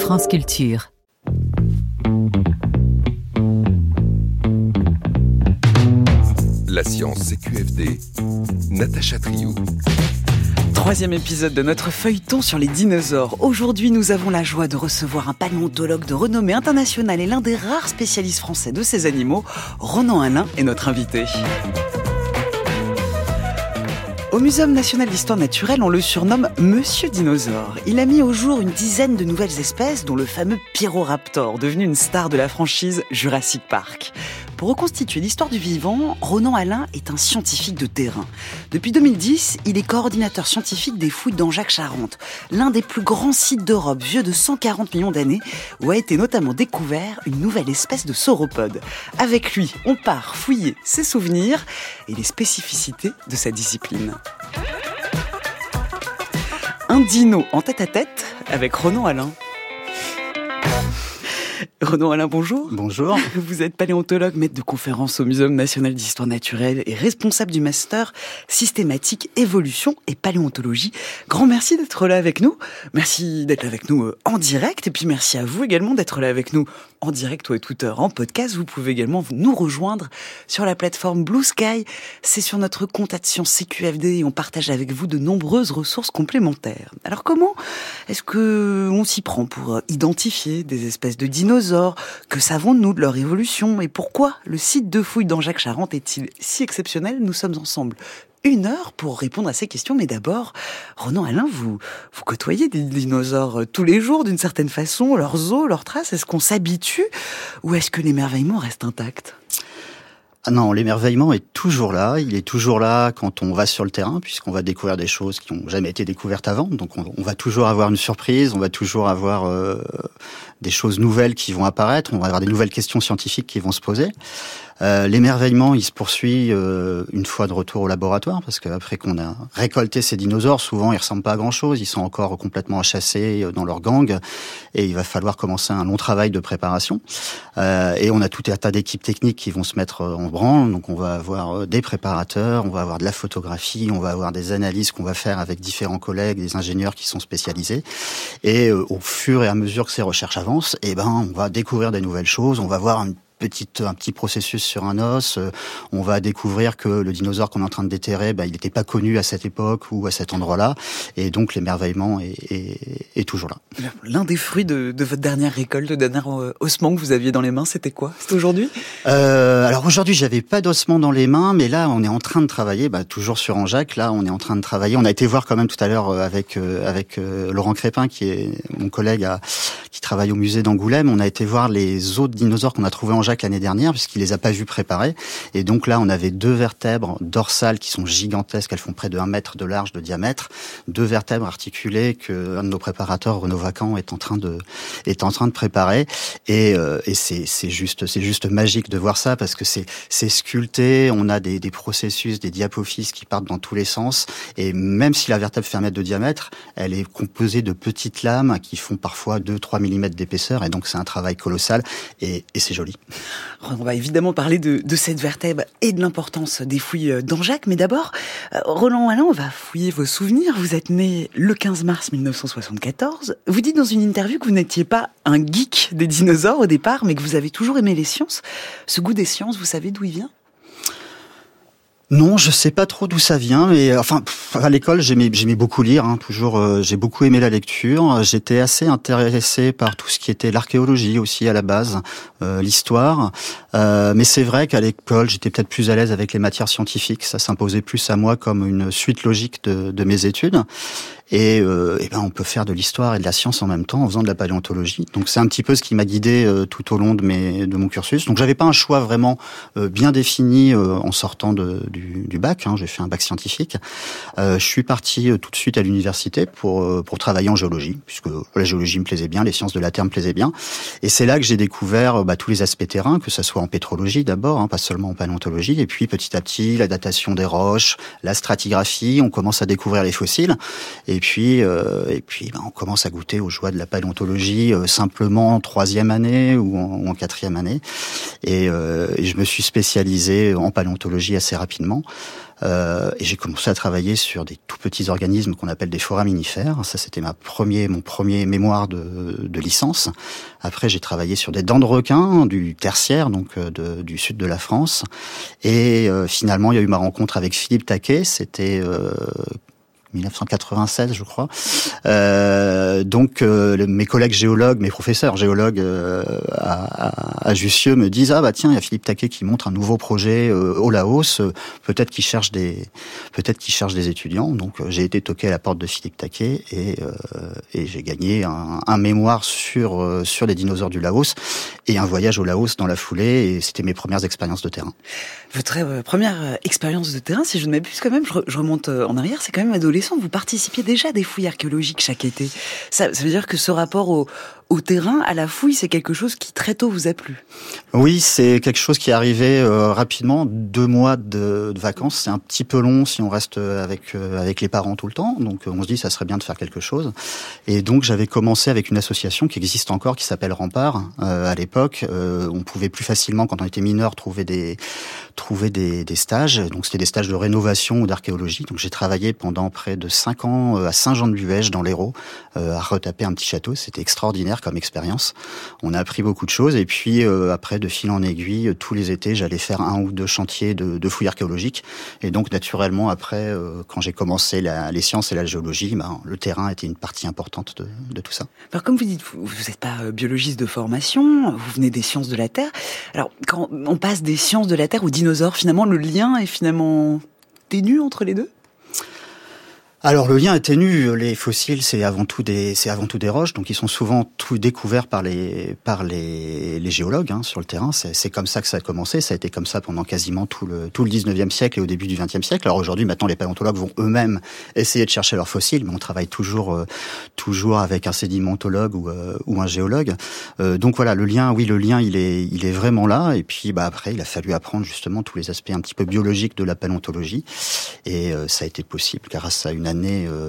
France Culture. La science CQFD, Natacha Triou. Troisième épisode de notre feuilleton sur les dinosaures. Aujourd'hui, nous avons la joie de recevoir un paléontologue de renommée internationale et l'un des rares spécialistes français de ces animaux. Ronan Alain est notre invité. Au Muséum national d'histoire naturelle, on le surnomme Monsieur Dinosaure. Il a mis au jour une dizaine de nouvelles espèces, dont le fameux Pyroraptor, devenu une star de la franchise Jurassic Park. Pour reconstituer l'histoire du vivant, Ronan Alain est un scientifique de terrain. Depuis 2010, il est coordinateur scientifique des fouilles d'Angeac-Charente, l'un des plus grands sites d'Europe, vieux de 140 millions d'années, où a été notamment découvert une nouvelle espèce de sauropode. Avec lui, on part fouiller ses souvenirs et les spécificités de sa discipline. Un dino en tête-à-tête avec Ronan Alain. Ronan Alain, bonjour. Bonjour. Vous êtes paléontologue, maître de conférence au Muséum national d'histoire naturelle et responsable du master systématique évolution et paléontologie. Grand merci d'être là avec nous. Merci d'être là avec nous en direct et puis merci à vous également d'être là avec nous en direct ou à toute heure en podcast. Vous pouvez également nous rejoindre sur la plateforme Blue Sky. C'est sur notre compte @CQFD et on partage avec vous de nombreuses ressources complémentaires. Alors comment est-ce que on s'y prend pour identifier des espèces de dinosaures? Que savons-nous de leur évolution? Et pourquoi le site de fouilles d'Angeac-Charente est-il si exceptionnel? Nous sommes ensemble 1 heure pour répondre à ces questions. Mais d'abord, Ronan Alain, vous côtoyez des dinosaures tous les jours d'une certaine façon, leurs os, leurs traces. Est-ce qu'on s'habitue ou est-ce que l'émerveillement reste intact? Ah non, l'émerveillement est toujours là. Il est toujours là quand on va sur le terrain, puisqu'on va découvrir des choses qui n'ont jamais été découvertes avant. Donc on va toujours avoir une surprise, on va toujours avoir des choses nouvelles qui vont apparaître, on va avoir des nouvelles questions scientifiques qui vont se poser. L'émerveillement, il se poursuit une fois de retour au laboratoire, parce qu'après qu'on a récolté ces dinosaures, souvent ils ressemblent pas à grand-chose, ils sont encore complètement chassés dans leur gang, et il va falloir commencer un long travail de préparation. Et on a tout un tas d'équipes techniques qui vont se mettre en branle, donc on va avoir des préparateurs, on va avoir de la photographie, on va avoir des analyses qu'on va faire avec différents collègues, des ingénieurs qui sont spécialisés, et au fur et à mesure que ces recherches avancent, on va découvrir des nouvelles choses, on va voir un petit processus sur un os, on va découvrir que le dinosaure qu'on est en train de déterrer, il n'était pas connu à cette époque ou à cet endroit-là, et donc l'émerveillement est toujours là. L'un des fruits de votre dernière récolte, le dernier ossement que vous aviez dans les mains, c'était quoi? C'était aujourd'hui? Alors aujourd'hui, j'avais pas d'ossement dans les mains, mais là, on est en train de travailler, toujours sur Angeac, là, on est en train de travailler. On a été voir quand même tout à l'heure avec Laurent Crépin, qui est mon collègue qui travaille au musée d'Angoulême. On a été voir les autres dinosaures qu'on a trouvés en Angeac l'année dernière, puisqu'il les a pas vus préparés. Et donc là, on avait 2 vertèbres dorsales qui sont gigantesques, elles font près de 1 mètre de large de diamètre, 2 vertèbres articulées que un de nos préparateurs, Renaud Vacan, est en train de préparer. Et c'est juste magique de voir ça, parce que c'est sculpté, on a des processus, des diapophyses qui partent dans tous les sens. Et même si la vertèbre fait 1 mètre de diamètre, elle est composée de petites lames qui font parfois 2-3 mm d'épaisseur. Et donc c'est un travail colossal et c'est joli. On va évidemment parler de cette vertèbre et de l'importance des fouilles d'Angeac, mais d'abord, Ronan Alain, on va fouiller vos souvenirs. Vous êtes né le 15 mars 1974. Vous dites dans une interview que vous n'étiez pas un geek des dinosaures au départ, mais que vous avez toujours aimé les sciences. Ce goût des sciences, vous savez d'où il vient ? Non, je sais pas trop d'où ça vient, mais à l'école j'aimais beaucoup lire, toujours. J'ai beaucoup aimé la lecture. J'étais assez intéressé par tout ce qui était l'archéologie aussi à la base, l'histoire. Mais c'est vrai qu'à l'école j'étais peut-être plus à l'aise avec les matières scientifiques. Ça s'imposait plus à moi comme une suite logique de mes études. Et on peut faire de l'histoire et de la science en même temps en faisant de la paléontologie. Donc c'est un petit peu ce qui m'a guidé tout au long de mon cursus. Donc j'avais pas un choix vraiment bien défini en sortant du bac. J'ai fait un bac scientifique. Je suis parti tout de suite à l'université pour travailler en géologie, puisque la géologie me plaisait bien, les sciences de la Terre me plaisaient bien. Et c'est là que j'ai découvert tous les aspects terrains, que ça soit en pétrologie d'abord, pas seulement en paléontologie, et puis petit à petit la datation des roches, la stratigraphie. On commence à découvrir les fossiles. Et Et puis, on commence à goûter aux joies de la paléontologie simplement en 3e année ou en 4e année. Et je me suis spécialisé en paléontologie assez rapidement. Et j'ai commencé à travailler sur des tout petits organismes qu'on appelle des foraminifères. Ça, c'était mon premier mémoire de licence. Après, j'ai travaillé sur des dents de requin du tertiaire, donc du sud de la France. Et finalement, il y a eu ma rencontre avec Philippe Taquet. C'était 1996, je crois. Mes collègues géologues, mes professeurs géologues à Jussieu me disent tiens, il y a Philippe Taquet qui montre un nouveau projet au Laos. Peut-être qu'il cherche des étudiants. Donc j'ai été toqué à la porte de Philippe Taquet et j'ai gagné un mémoire sur les dinosaures du Laos et un voyage au Laos dans la foulée. Et c'était mes premières expériences de terrain. Votre première expérience de terrain, si je ne m'abuse quand même, je remonte en arrière, c'est quand même adolescent. Vous participiez déjà à des fouilles archéologiques chaque été. Ça veut dire que ce rapport au terrain, à la fouille, c'est quelque chose qui très tôt vous a plu. Oui, c'est quelque chose qui est arrivé rapidement. 2 mois de vacances, c'est un petit peu long si on reste avec les parents tout le temps. Donc on se dit ça serait bien de faire quelque chose. Et donc j'avais commencé avec une association qui existe encore, qui s'appelle Rempart. À l'époque, on pouvait plus facilement, quand on était mineur, trouver des stages. Donc c'était des stages de rénovation ou d'archéologie. Donc j'ai travaillé pendant près de 5 ans à Saint-Jean-de-Buège dans l'Hérault, à retaper un petit château. C'était extraordinaire comme expérience. On a appris beaucoup de choses. Et puis après, de fil en aiguille, tous les étés, j'allais faire 1 ou 2 chantiers de fouilles archéologiques. Et donc naturellement, après, quand j'ai commencé les sciences et la géologie, le terrain était une partie importante de tout ça. Alors comme vous dites, vous n'êtes pas biologiste de formation, vous venez des sciences de la Terre. Alors quand on passe des sciences de la Terre aux dinosaures, finalement, le lien est finalement ténu entre les deux ? Alors le lien est ténu. Les fossiles, c'est avant tout des roches, donc ils sont souvent tout découverts par les géologues sur le terrain. C'est comme ça que ça a commencé. Ça a été comme ça pendant quasiment tout le 19e siècle et au début du 20e siècle. Alors aujourd'hui, maintenant, les paléontologues vont eux-mêmes essayer de chercher leurs fossiles, mais on travaille toujours avec un sédimentologue ou un géologue. Donc voilà, le lien, il est vraiment là. Et puis après, il a fallu apprendre justement tous les aspects un petit peu biologiques de la paléontologie, et ça a été possible grâce à une année,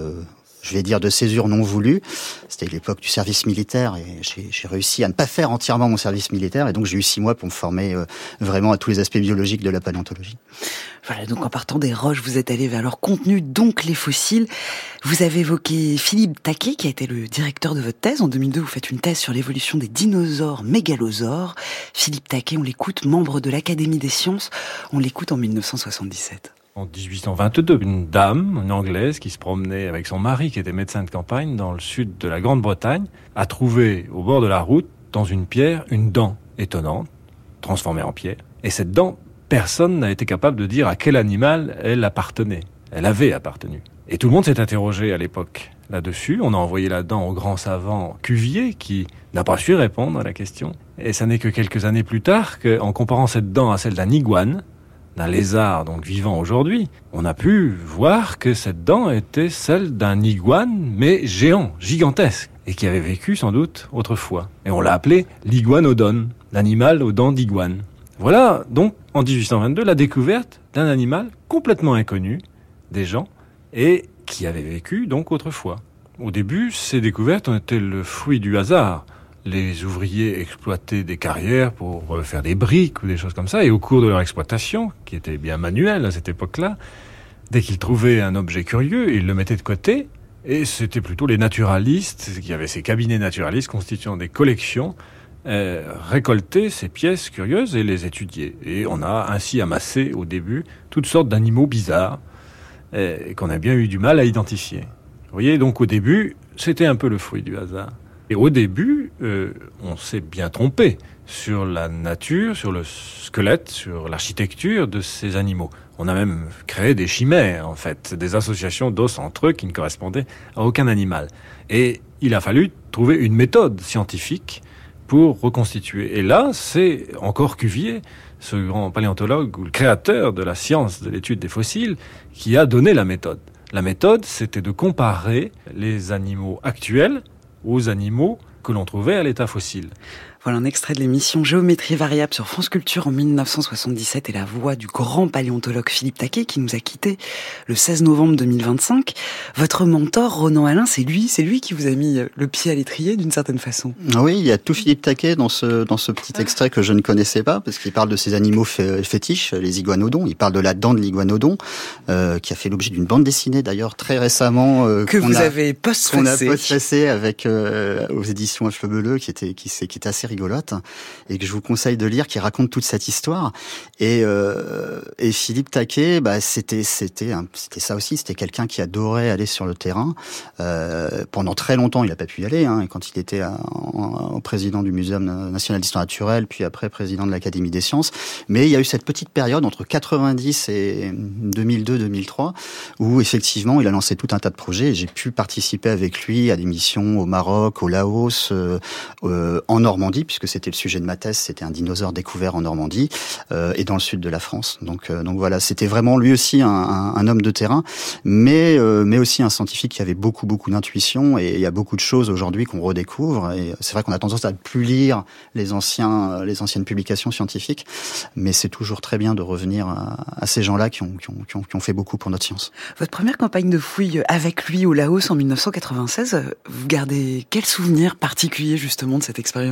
je vais dire, de césure non voulue. C'était l'époque du service militaire et j'ai réussi à ne pas faire entièrement mon service militaire, et donc j'ai eu 6 mois pour me former vraiment à tous les aspects biologiques de la paléontologie. Voilà, donc en partant des roches, vous êtes allé vers leur contenu, donc les fossiles. Vous avez évoqué Philippe Taquet, qui a été le directeur de votre thèse. En 2002, vous faites une thèse sur l'évolution des dinosaures mégalosaures. Philippe Taquet, on l'écoute, membre de l'Académie des sciences. On l'écoute en 1977. En 1822, une dame, une Anglaise, qui se promenait avec son mari, qui était médecin de campagne, dans le sud de la Grande-Bretagne, a trouvé au bord de la route, dans une pierre, une dent étonnante, transformée en pierre. Et cette dent, personne n'a été capable de dire à quel animal elle appartenait. Elle avait appartenu. Et tout le monde s'est interrogé à l'époque là-dessus. On a envoyé la dent au grand savant Cuvier, qui n'a pas su répondre à la question. Et ça n'est que quelques années plus tard qu'en comparant cette dent à celle d'un iguane, d'un lézard donc vivant aujourd'hui, on a pu voir que cette dent était celle d'un iguane, mais géant, gigantesque, et qui avait vécu sans doute autrefois. Et on l'a appelé l'iguanodon, l'animal aux dents d'iguane. Voilà donc en 1822 la découverte d'un animal complètement inconnu des gens et qui avait vécu donc autrefois. Au début, ces découvertes ont été le fruit du hasard. Les ouvriers exploitaient des carrières pour faire des briques ou des choses comme ça. Et au cours de leur exploitation, qui était bien manuelle à cette époque-là, dès qu'ils trouvaient un objet curieux, ils le mettaient de côté. Et c'était plutôt les naturalistes, qui avaient ces cabinets naturalistes constituant des collections, récoltaient ces pièces curieuses et les étudiaient. Et on a ainsi amassé au début toutes sortes d'animaux bizarres qu'on a bien eu du mal à identifier. Vous voyez, donc au début, c'était un peu le fruit du hasard. Et au début, on s'est bien trompé sur la nature, sur le squelette, sur l'architecture de ces animaux. On a même créé des chimères, en fait, des associations d'os entre eux qui ne correspondaient à aucun animal. Et il a fallu trouver une méthode scientifique pour reconstituer. Et là, c'est encore Cuvier, ce grand paléontologue ou le créateur de la science de l'étude des fossiles, qui a donné la méthode. La méthode, c'était de comparer les animaux actuels aux animaux que l'on trouvait à l'état fossile. Voilà un extrait de l'émission Géométrie variable sur France Culture en 1977 et la voix du grand paléontologue Philippe Taquet qui nous a quittés le 16 novembre 2025. Votre mentor, Ronan Alain, c'est lui qui vous a mis le pied à l'étrier d'une certaine façon. Oui, il y a tout Philippe Taquet dans ce petit extrait que je ne connaissais pas, parce qu'il parle de ces animaux fétiches, les iguanodons. Il parle de la dent de l'iguanodon, qui a fait l'objet d'une bande dessinée d'ailleurs très récemment. Que vous avez postfacé. Qu'on a postfacé avec aux éditions Fleuveleux, qui était assez rigolote, et que je vous conseille de lire, qui raconte toute cette histoire. Et Philippe Taquet, c'était ça aussi. C'était quelqu'un qui adorait aller sur le terrain. Pendant très longtemps, il n'a pas pu y aller. Quand il était au président du Muséum national d'histoire naturelle, puis après président de l'Académie des sciences. Mais il y a eu cette petite période entre 90 et 2002-2003 où effectivement, il a lancé tout un tas de projets. Et j'ai pu participer avec lui à des missions au Maroc, au Laos, en Normandie, puisque c'était le sujet de ma thèse, c'était un dinosaure découvert en Normandie et dans le sud de la France. Donc voilà, c'était vraiment lui aussi un homme de terrain, mais aussi un scientifique qui avait beaucoup d'intuition. Et il y a beaucoup de choses aujourd'hui qu'on redécouvre. Et c'est vrai qu'on a tendance à ne plus lire les anciennes publications scientifiques, mais c'est toujours très bien de revenir à ces gens-là qui ont fait beaucoup pour notre science. Votre première campagne de fouilles avec lui au Laos en 1996, vous gardez quel souvenir particulier justement de cette expérience ?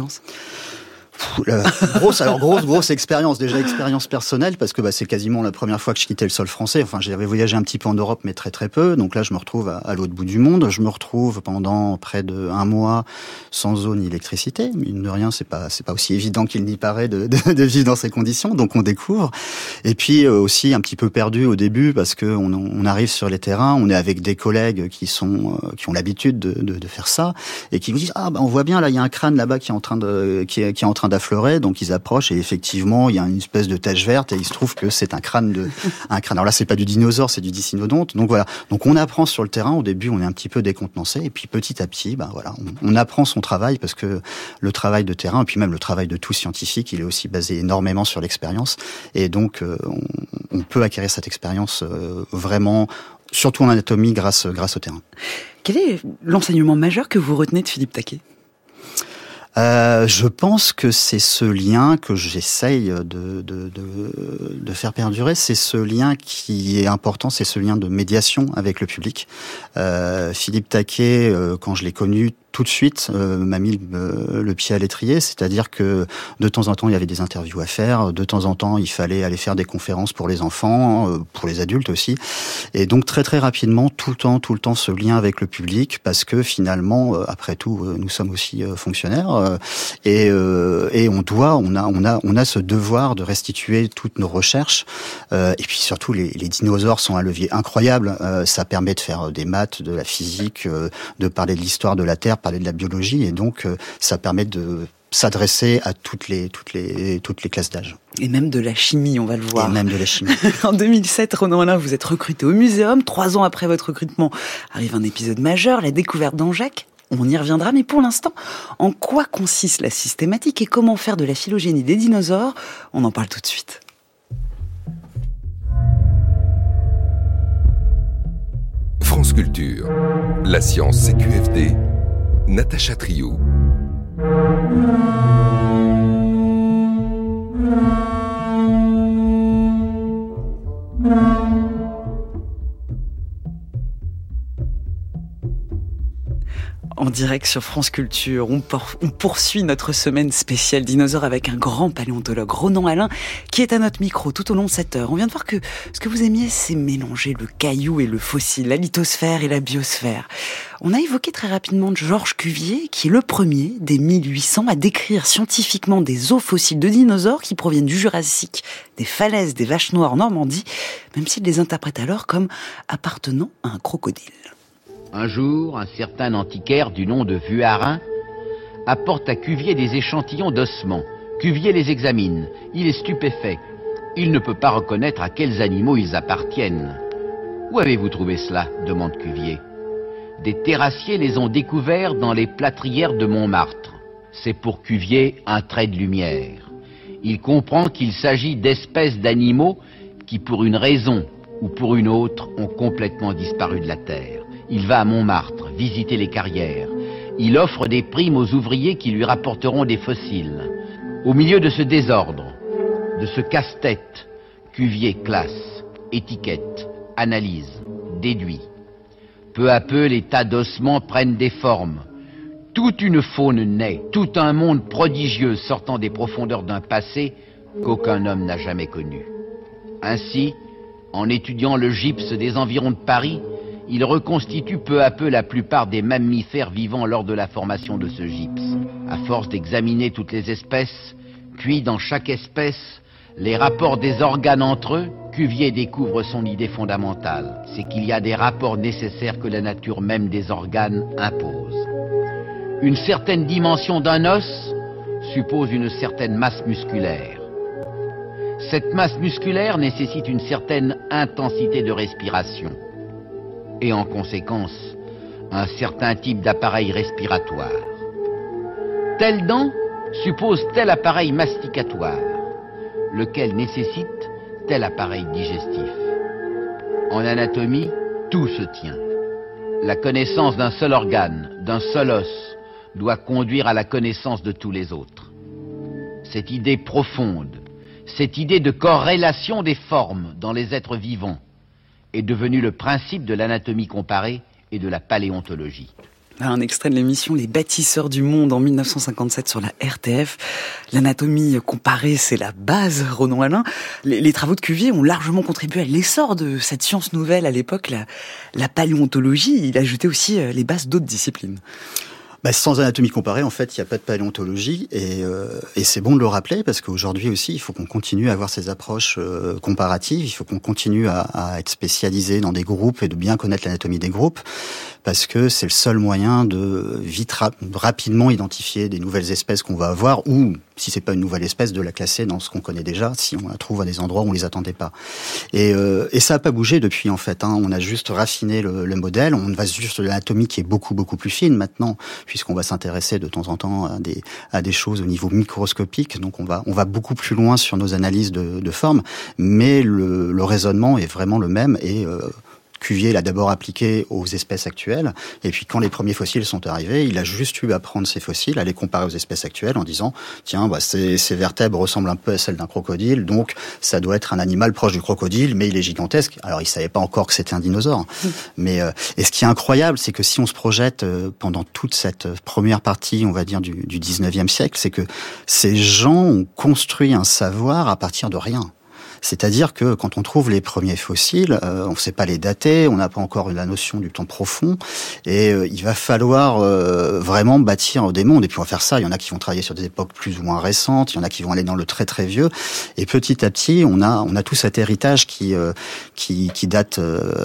Grosse expérience, déjà expérience personnelle, parce que c'est quasiment la première fois que je quittais le sol français. Enfin, j'avais voyagé un petit peu en Europe, mais très peu. Donc là, je me retrouve à l'autre bout du monde. Je me retrouve pendant près de 1 mois sans eau ni électricité. Mine de rien, c'est pas aussi évident qu'il n'y paraît de vivre dans ces conditions. Donc on découvre. Et puis aussi un petit peu perdu au début, parce que on arrive sur les terrains, on est avec des collègues qui ont l'habitude de faire ça, et qui vous disent on voit bien là, il y a un crâne là-bas qui est en train d'affleurer, donc ils approchent et effectivement il y a une espèce de tache verte et il se trouve que c'est un crâne. Alors là c'est pas du dinosaure, c'est du dicynodonte. Donc voilà. Donc on apprend sur le terrain. Au début on est un petit peu décontenancé et puis petit à petit, on apprend son travail, parce que le travail de terrain et puis même le travail de tout scientifique, il est aussi basé énormément sur l'expérience, et donc on peut acquérir cette expérience vraiment, surtout en anatomie, grâce au terrain. Quel est l'enseignement majeur que vous retenez de Philippe Taquet ? Je pense que c'est ce lien que j'essaye de faire perdurer. C'est ce lien qui est important, c'est ce lien de médiation avec le public. Philippe Taquet, quand je l'ai connu, tout de suite m'a mis le pied à l'étrier, c'est-à-dire que de temps en temps il y avait des interviews à faire, de temps en temps il fallait aller faire des conférences pour les enfants, pour les adultes aussi, et donc très rapidement tout le temps ce lien avec le public, parce que finalement après tout nous sommes aussi fonctionnaires et on a ce devoir de restituer toutes nos recherches, et puis surtout les dinosaures sont un levier incroyable, ça permet de faire des maths, de la physique, de parler de l'histoire de la Terre, parler de la biologie, et donc ça permet de s'adresser à toutes les classes d'âge. Et même de la chimie, on va le voir. Et même de la chimie. En 2007, Ronan Alain, vous êtes recruté au Muséum. 3 ans après votre recrutement, arrive un épisode majeur, la découverte d'Angeac. On y reviendra, mais pour l'instant, en quoi consiste la systématique et comment faire de la phylogénie des dinosaures ? On en parle tout de suite. France Culture, la science CQFD, Natacha Triou. En direct sur France Culture, on poursuit notre semaine spéciale dinosaures avec un grand paléontologue, Ronan Alain, qui est à notre micro tout au long de cette heure. On vient de voir que ce que vous aimiez, c'est mélanger le caillou et le fossile, la lithosphère et la biosphère. On a évoqué très rapidement Georges Cuvier, qui est le premier, dès 1800, à décrire scientifiquement des os fossiles de dinosaures qui proviennent du Jurassique, des falaises des Vaches Noires en Normandie, même s'il les interprète alors comme appartenant à un crocodile. Un jour, un certain antiquaire du nom de Vuarin apporte à Cuvier des échantillons d'ossements. Cuvier les examine. Il est stupéfait. Il ne peut pas reconnaître à quels animaux ils appartiennent. « Où avez-vous trouvé cela ?» demande Cuvier. « Des terrassiers les ont découverts dans les plâtrières de Montmartre. » C'est pour Cuvier un trait de lumière. Il comprend qu'il s'agit d'espèces d'animaux qui, pour une raison ou pour une autre, ont complètement disparu de la Terre. Il va à Montmartre, visiter les carrières, Il offre des primes aux ouvriers qui lui rapporteront des fossiles. Au milieu de ce désordre, de ce casse-tête, Cuvier classe, étiquette, analyse, déduit. Peu à peu, les tas d'ossements prennent des formes. Toute une faune naît, tout un monde prodigieux sortant des profondeurs d'un passé qu'aucun homme n'a jamais connu. Ainsi, en étudiant le gypse des environs de Paris, il reconstitue peu à peu la plupart des mammifères vivant lors de la formation de ce gypse. À force d'examiner toutes les espèces, puis dans chaque espèce, les rapports des organes entre eux, Cuvier découvre son idée fondamentale. C'est qu'il y a des rapports nécessaires que la nature même des organes impose. Une certaine dimension d'un os suppose une certaine masse musculaire. Cette masse musculaire nécessite une certaine intensité de respiration. Et en conséquence, un certain type d'appareil respiratoire. Telle dent suppose tel appareil masticatoire, lequel nécessite tel appareil digestif. En anatomie, tout se tient. La connaissance d'un seul organe, d'un seul os, doit conduire à la connaissance de tous les autres. Cette idée profonde, cette idée de corrélation des formes dans les êtres vivants, est devenue le principe de l'anatomie comparée et de la paléontologie. Un extrait de l'émission Les bâtisseurs du monde en 1957 sur la RTF. L'anatomie comparée, c'est la base, Ronan Alain. Les travaux de Cuvier ont largement contribué à l'essor de cette science nouvelle à l'époque, la paléontologie. Il ajoutait aussi les bases d'autres disciplines. Sans anatomie comparée, en fait, il n'y a pas de paléontologie et c'est bon de le rappeler parce qu'aujourd'hui aussi, il faut qu'on continue à avoir ces approches comparatives, il faut qu'on continue à être spécialisé dans des groupes et de bien connaître l'anatomie des groupes parce que c'est le seul moyen de rapidement identifier des nouvelles espèces qu'on va avoir ou, si c'est pas une nouvelle espèce, de la classer dans ce qu'on connaît déjà si on la trouve à des endroits où on les attendait pas. Et ça n'a pas bougé depuis, en fait. On a juste raffiné le modèle, on va juste de l'anatomie qui est beaucoup plus fine maintenant, puisqu'on va s'intéresser de temps en temps à des choses au niveau microscopique. Donc on va beaucoup plus loin sur nos analyses de forme, mais le raisonnement est vraiment le même et Cuvier l'a d'abord appliqué aux espèces actuelles, et puis quand les premiers fossiles sont arrivés, il a juste eu à prendre ces fossiles, à les comparer aux espèces actuelles en disant tiens, ces vertèbres ressemblent un peu à celles d'un crocodile, donc ça doit être un animal proche du crocodile, mais il est gigantesque. Alors il savait pas encore que c'était un dinosaure. Mais et ce qui est incroyable, c'est que si on se projette pendant toute cette première partie, on va dire du 19e siècle, c'est que ces gens ont construit un savoir à partir de rien. C'est-à-dire que quand on trouve les premiers fossiles, on ne sait pas les dater, on n'a pas encore la notion du temps profond, et il va falloir vraiment bâtir des mondes. Et puis on va faire ça, il y en a qui vont travailler sur des époques plus ou moins récentes, il y en a qui vont aller dans le très très vieux, et petit à petit, on a tout cet héritage qui date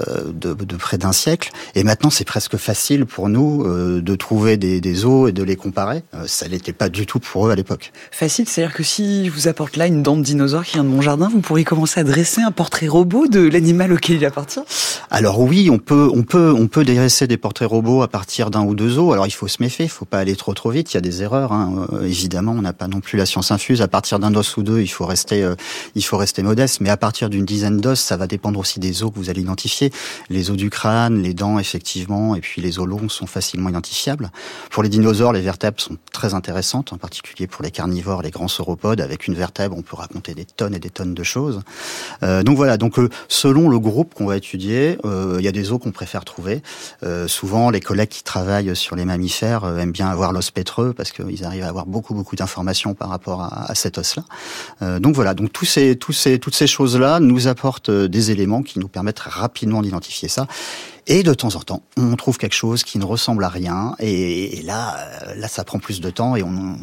de près d'un siècle, et maintenant c'est presque facile pour nous de trouver des os et de les comparer. Ça l'était pas du tout pour eux à l'époque. Facile, c'est-à-dire que si je vous apporte là une dent de dinosaure qui vient de mon jardin, vous pourriez commencer à dresser un portrait robot de l'animal auquel il appartient? Alors oui, on peut dresser des portraits robots à partir d'un ou deux os. Alors il faut se méfier, il faut pas aller trop vite, il y a des erreurs. Évidemment, on n'a pas non plus la science infuse. À partir d'un os ou deux, il faut rester modeste. Mais à partir d'une dizaine d'os, ça va dépendre aussi des os que vous allez identifier. Les os du crâne, les dents effectivement, et puis les os longs sont facilement identifiables. Pour les dinosaures, les vertèbres sont très intéressantes, en particulier pour les carnivores, les grands sauropodes. Avec une vertèbre, on peut raconter des tonnes et des tonnes de choses. Donc voilà, selon le groupe qu'on va étudier, il y a des os qu'on préfère trouver. Souvent, les collègues qui travaillent sur les mammifères aiment bien avoir l'os pétreux parce qu'ils arrivent à avoir beaucoup d'informations par rapport à cet os-là. Donc voilà, toutes ces choses-là nous apportent des éléments qui nous permettent rapidement d'identifier ça. Et de temps en temps, on trouve quelque chose qui ne ressemble à rien. Et là, ça prend plus de temps et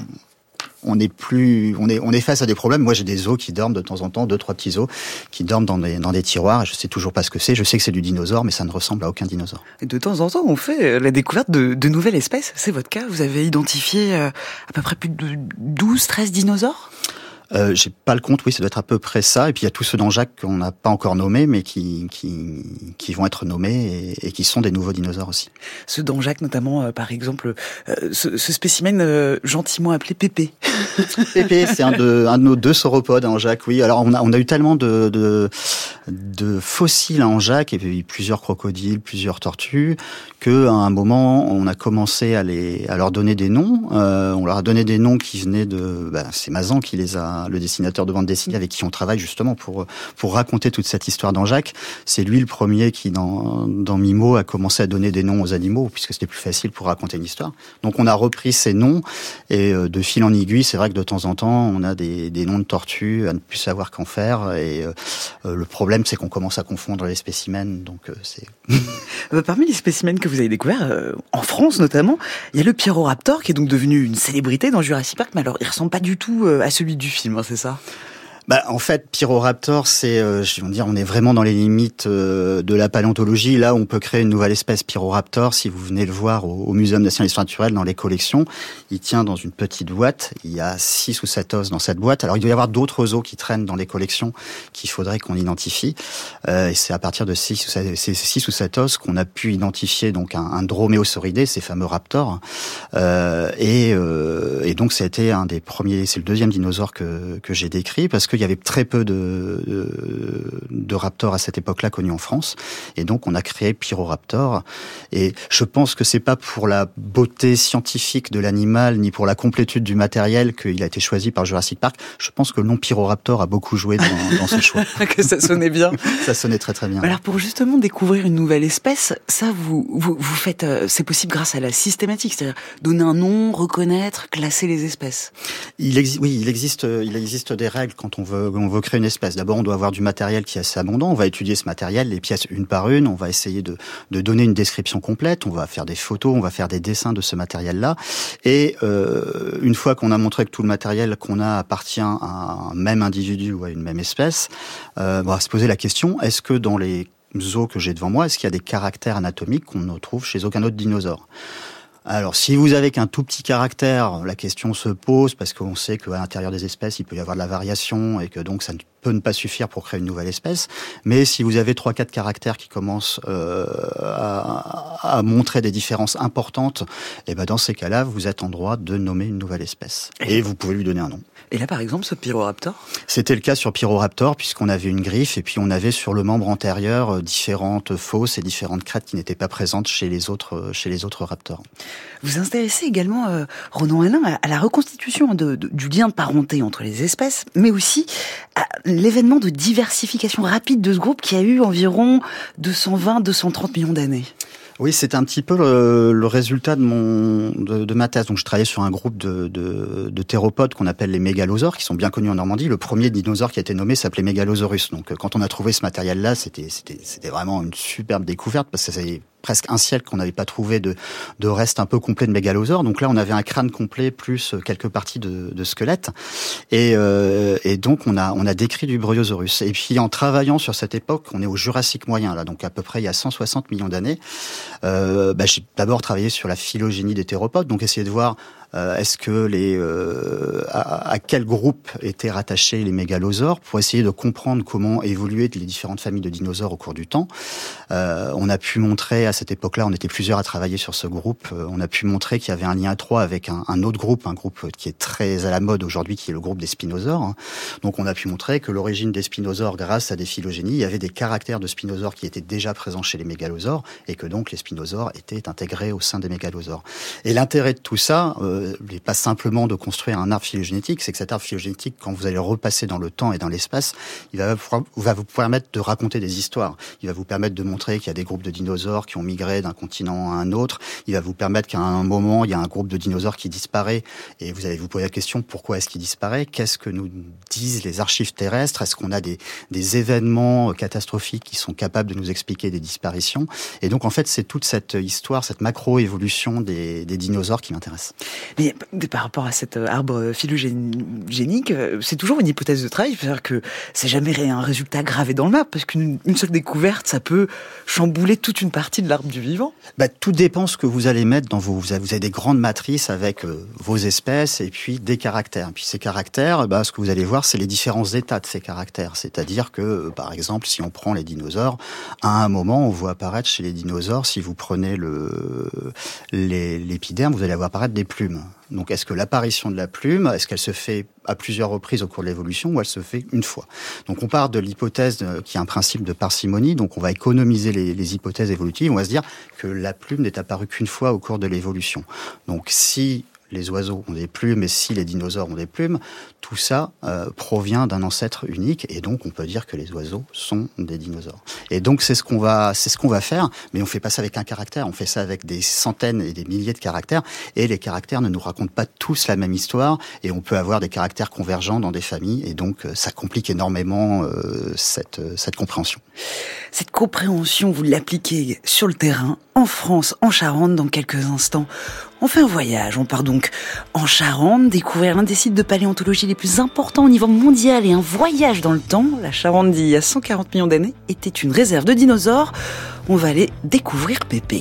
on est face à des problèmes. Moi, j'ai des os qui dorment de temps en temps, 2-3 petits os qui dorment dans des tiroirs. Et je sais toujours pas ce que c'est. Je sais que c'est du dinosaure, mais ça ne ressemble à aucun dinosaure. Et de temps en temps, on fait la découverte de nouvelles espèces. C'est votre cas. Vous avez identifié à peu près plus de 12-13 dinosaures? J'ai pas le compte, oui, ça doit être à peu près ça. Et puis il y a tous ceux d'Anjac qu'on n'a pas encore nommés, mais qui vont être nommés et qui sont des nouveaux dinosaures aussi. Ceux d'Anjac, notamment, par exemple, ce spécimen gentiment appelé Pépé. Pépé, c'est un de nos 2 sauropodes à Anjac, oui. Alors on a eu tellement de de fossiles à Angeac, et puis plusieurs crocodiles, plusieurs tortues, qu'à un moment, on a commencé à leur donner des noms. On leur a donné des noms qui venaient c'est Mazan qui le dessinateur de bande dessinée avec qui on travaille justement pour raconter toute cette histoire d'Angeac. C'est lui le premier qui, dans Mimo, a commencé à donner des noms aux animaux, puisque c'était plus facile pour raconter une histoire. Donc on a repris ces noms, et de fil en aiguille, c'est vrai que de temps en temps, on a des noms de tortues à ne plus savoir qu'en faire, et le problème, c'est qu'on commence à confondre les spécimens, donc c'est... Parmi les spécimens que vous avez découverts, en France notamment, il y a le Pyroraptor, qui est donc devenu une célébrité dans Jurassic Park, mais alors il ressemble pas du tout à celui du film, hein, c'est ça ? En fait, Pyroraptor, c'est, on est vraiment dans les limites de la paléontologie. Là, on peut créer une nouvelle espèce Pyroraptor. Si vous venez le voir au Muséum national d'histoire naturelle, dans les collections, il tient dans une petite boîte. Il y a 6 ou 7 os dans cette boîte. Alors, il doit y avoir d'autres os qui traînent dans les collections qu'il faudrait qu'on identifie. Et c'est à partir de 6 ou 7 os qu'on a pu identifier donc un droméosauridé, ces fameux raptors. Et donc, ça a été un des premiers. C'est le deuxième dinosaure que j'ai décrit, parce qu'il y avait très peu de raptors à cette époque-là connus en France, et donc on a créé Pyroraptor. Et je pense que c'est pas pour la beauté scientifique de l'animal ni pour la complétude du matériel qu'il a été choisi par Jurassic Park. Je pense que le nom Pyroraptor a beaucoup joué dans ce choix. Que ça sonnait bien. Ça sonnait très très bien. Alors pour justement découvrir une nouvelle espèce, ça vous faites, c'est possible grâce à la systématique, c'est-à-dire donner un nom, reconnaître, classer les espèces. Il existe des règles quand on veut créer une espèce. D'abord, on doit avoir du matériel qui est assez abondant. On va étudier ce matériel, les pièces une par une. On va essayer de donner une description complète. On va faire des photos, on va faire des dessins de ce matériel-là. Et une fois qu'on a montré que tout le matériel qu'on a appartient à un même individu ou à une même espèce, on va se poser la question, est-ce que dans les os que j'ai devant moi, est-ce qu'il y a des caractères anatomiques qu'on ne trouve chez aucun autre dinosaure ? Alors, si vous avez qu'un tout petit caractère, la question se pose parce qu'on sait qu'à l'intérieur des espèces, il peut y avoir de la variation et que donc ça peut ne pas suffire pour créer une nouvelle espèce. Mais si vous avez 3-4 caractères qui commencent à montrer des différences importantes, et dans ces cas-là, vous êtes en droit de nommer une nouvelle espèce. Et vous pouvez lui donner un nom. Et là, par exemple, ce Pyroraptor ? C'était le cas sur Pyroraptor, puisqu'on avait une griffe et puis on avait sur le membre antérieur différentes fosses et différentes crêtes qui n'étaient pas présentes chez les autres raptors. Vous intéressez également, Ronan Alain, à la reconstitution du lien de parenté entre les espèces, mais aussi à l'événement de diversification rapide de ce groupe qui a eu environ 220-230 millions d'années. Oui, c'est un petit peu le résultat de ma thèse. Donc, je travaillais sur un groupe de théropodes qu'on appelle les mégalosaures, qui sont bien connus en Normandie. Le premier dinosaure qui a été nommé s'appelait Megalosaurus. Donc, quand on a trouvé ce matériel-là, c'était vraiment une superbe découverte, parce que c'est presque un siècle qu'on n'avait pas trouvé de reste un peu complet de mégalosaures. Donc là, on avait un crâne complet plus quelques parties de squelette. Et donc, on a décrit du Bryosaurus. Et puis, en travaillant sur cette époque, on est au Jurassique moyen, là, donc à peu près il y a 160 millions d'années. J'ai d'abord travaillé sur la phylogénie des théropodes, donc essayer de voir est-ce que à quel groupe étaient rattachés les mégalosaures, pour essayer de comprendre comment évoluaient les différentes familles de dinosaures au cours du temps. On a pu montrer, à cette époque-là, on était plusieurs à travailler sur ce groupe, on a pu montrer qu'il y avait un lien étroit avec un autre groupe, un groupe qui est très à la mode aujourd'hui, qui est le groupe des spinosaures. Donc on a pu montrer que l'origine des spinosaures, grâce à des phylogénies, il y avait des caractères de spinosaures qui étaient déjà présents chez les mégalosaures, et que donc les spinosaures étaient intégrés au sein des mégalosaures. Et l'intérêt de tout ça, n'est pas simplement de construire un arbre phylogénétique, c'est que cet arbre phylogénétique, quand vous allez repasser dans le temps et dans l'espace, il va vous permettre de raconter des histoires. Il va vous permettre de montrer qu'il y a des groupes de dinosaures qui ont migré d'un continent à un autre. Il va vous permettre qu'à un moment, il y a un groupe de dinosaures qui disparaît, et vous allez vous poser la question, pourquoi est-ce qu'il disparaît ? Qu'est-ce que nous disent les archives terrestres ? Est-ce qu'on a des événements catastrophiques qui sont capables de nous expliquer des disparitions ? Et donc, en fait, c'est toute cette histoire, cette macro-évolution des dinosaures qui m'intéresse. Mais par rapport à cet arbre phylogénique, c'est toujours une hypothèse de travail, c'est-à-dire que c'est jamais un résultat gravé dans le marbre, parce qu'une seule découverte, ça peut chambouler toute une partie de l'arbre du vivant. Tout dépend ce que vous allez mettre dans vous avez des grandes matrices avec vos espèces et puis des caractères. Et puis ces caractères, ce que vous allez voir, c'est les différents états de ces caractères. C'est-à-dire que, par exemple, si on prend les dinosaures, à un moment, on voit apparaître chez les dinosaures, si vous prenez l'épiderme, vous allez voir apparaître des plumes. Donc, est-ce que l'apparition de la plume, est-ce qu'elle se fait à plusieurs reprises au cours de l'évolution ou elle se fait une fois. Donc on part de l'hypothèse qui est un principe de parcimonie, donc on va économiser les hypothèses évolutives, on va se dire que la plume n'est apparue qu'une fois au cours de l'évolution. Donc si les oiseaux ont des plumes et si les dinosaures ont des plumes, tout ça provient d'un ancêtre unique et donc on peut dire que les oiseaux sont des dinosaures. Et donc c'est ce qu'on va faire, mais on fait pas ça avec un caractère, on fait ça avec des centaines et des milliers de caractères et les caractères ne nous racontent pas tous la même histoire et on peut avoir des caractères convergents dans des familles et donc ça complique énormément cette compréhension. Cette compréhension, vous l'appliquez sur le terrain, en France, en Charente, dans quelques instants. On fait un voyage, on part donc en Charente, découvrir l'un des sites de paléontologie les plus importants au niveau mondial et un voyage dans le temps. La Charente d'il y a 140 millions d'années était une réserve de dinosaures. On va aller découvrir Pépé.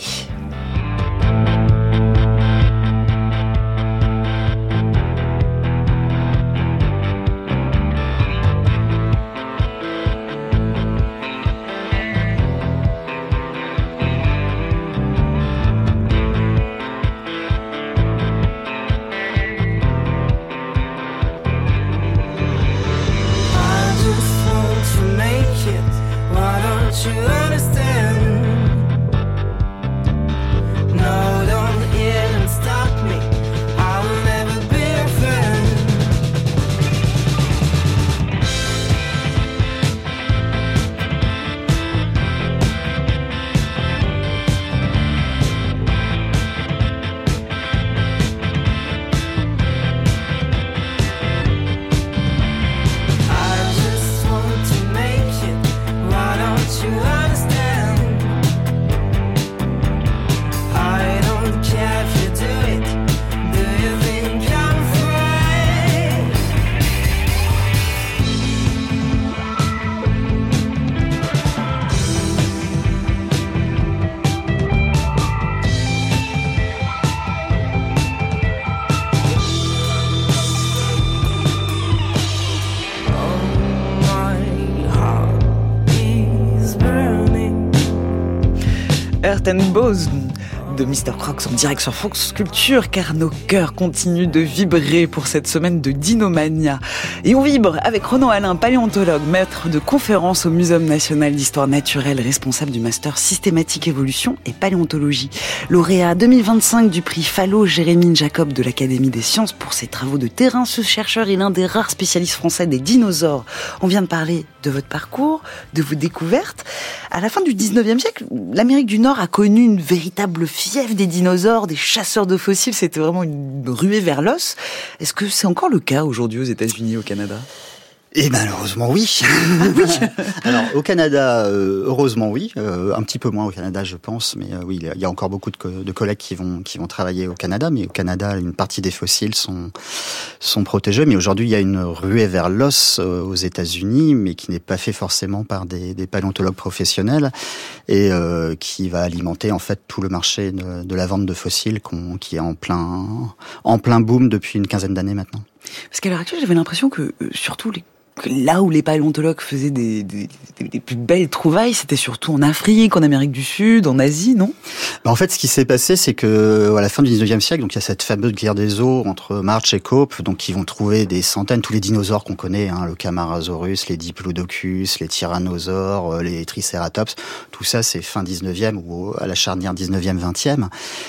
Earth and Bones de Mr. Crocs en direct sur France Culture, car nos cœurs continuent de vibrer pour cette semaine de Dinomania. Et on vibre avec Renaud Alain, paléontologue, maître de conférences au Muséum national d'histoire naturelle, responsable du master systématique évolution et paléontologie. Lauréat 2025 du prix Fallot Jérémine Jacob de l'Académie des sciences pour ses travaux de terrain. Ce chercheur est l'un des rares spécialistes français des dinosaures. On vient de parler de votre parcours, de vos découvertes. À la fin du 19e siècle, l'Amérique du Nord a connu une véritable fièvre des dinosaures, des chasseurs de fossiles. C'était vraiment une ruée vers l'os. Est-ce que c'est encore le cas aujourd'hui aux États-Unis, au Canada ? Et malheureusement oui. Alors au Canada, heureusement oui, un petit peu moins au Canada je pense, mais oui il y a encore beaucoup de collègues qui vont travailler au Canada, mais au Canada une partie des fossiles sont protégés, mais aujourd'hui il y a une ruée vers l'os aux États-Unis, mais qui n'est pas fait forcément par des paléontologues professionnels et qui va alimenter en fait tout le marché de la vente de fossiles qui est en plein boom depuis une quinzaine d'années maintenant. Parce qu'à l'heure actuelle j'avais l'impression que surtout là où les paléontologues faisaient des plus belles trouvailles, c'était surtout en Afrique, en Amérique du Sud, en Asie, non ? En fait, ce qui s'est passé, c'est que à la fin du 19e siècle, donc il y a cette fameuse guerre des os entre March et Cope, donc ils vont trouver des centaines, tous les dinosaures qu'on connaît, le Camarasaurus, les Diplodocus, les tyrannosaures, les Triceratops, tout ça c'est fin 19e ou à la charnière 19e, 20e.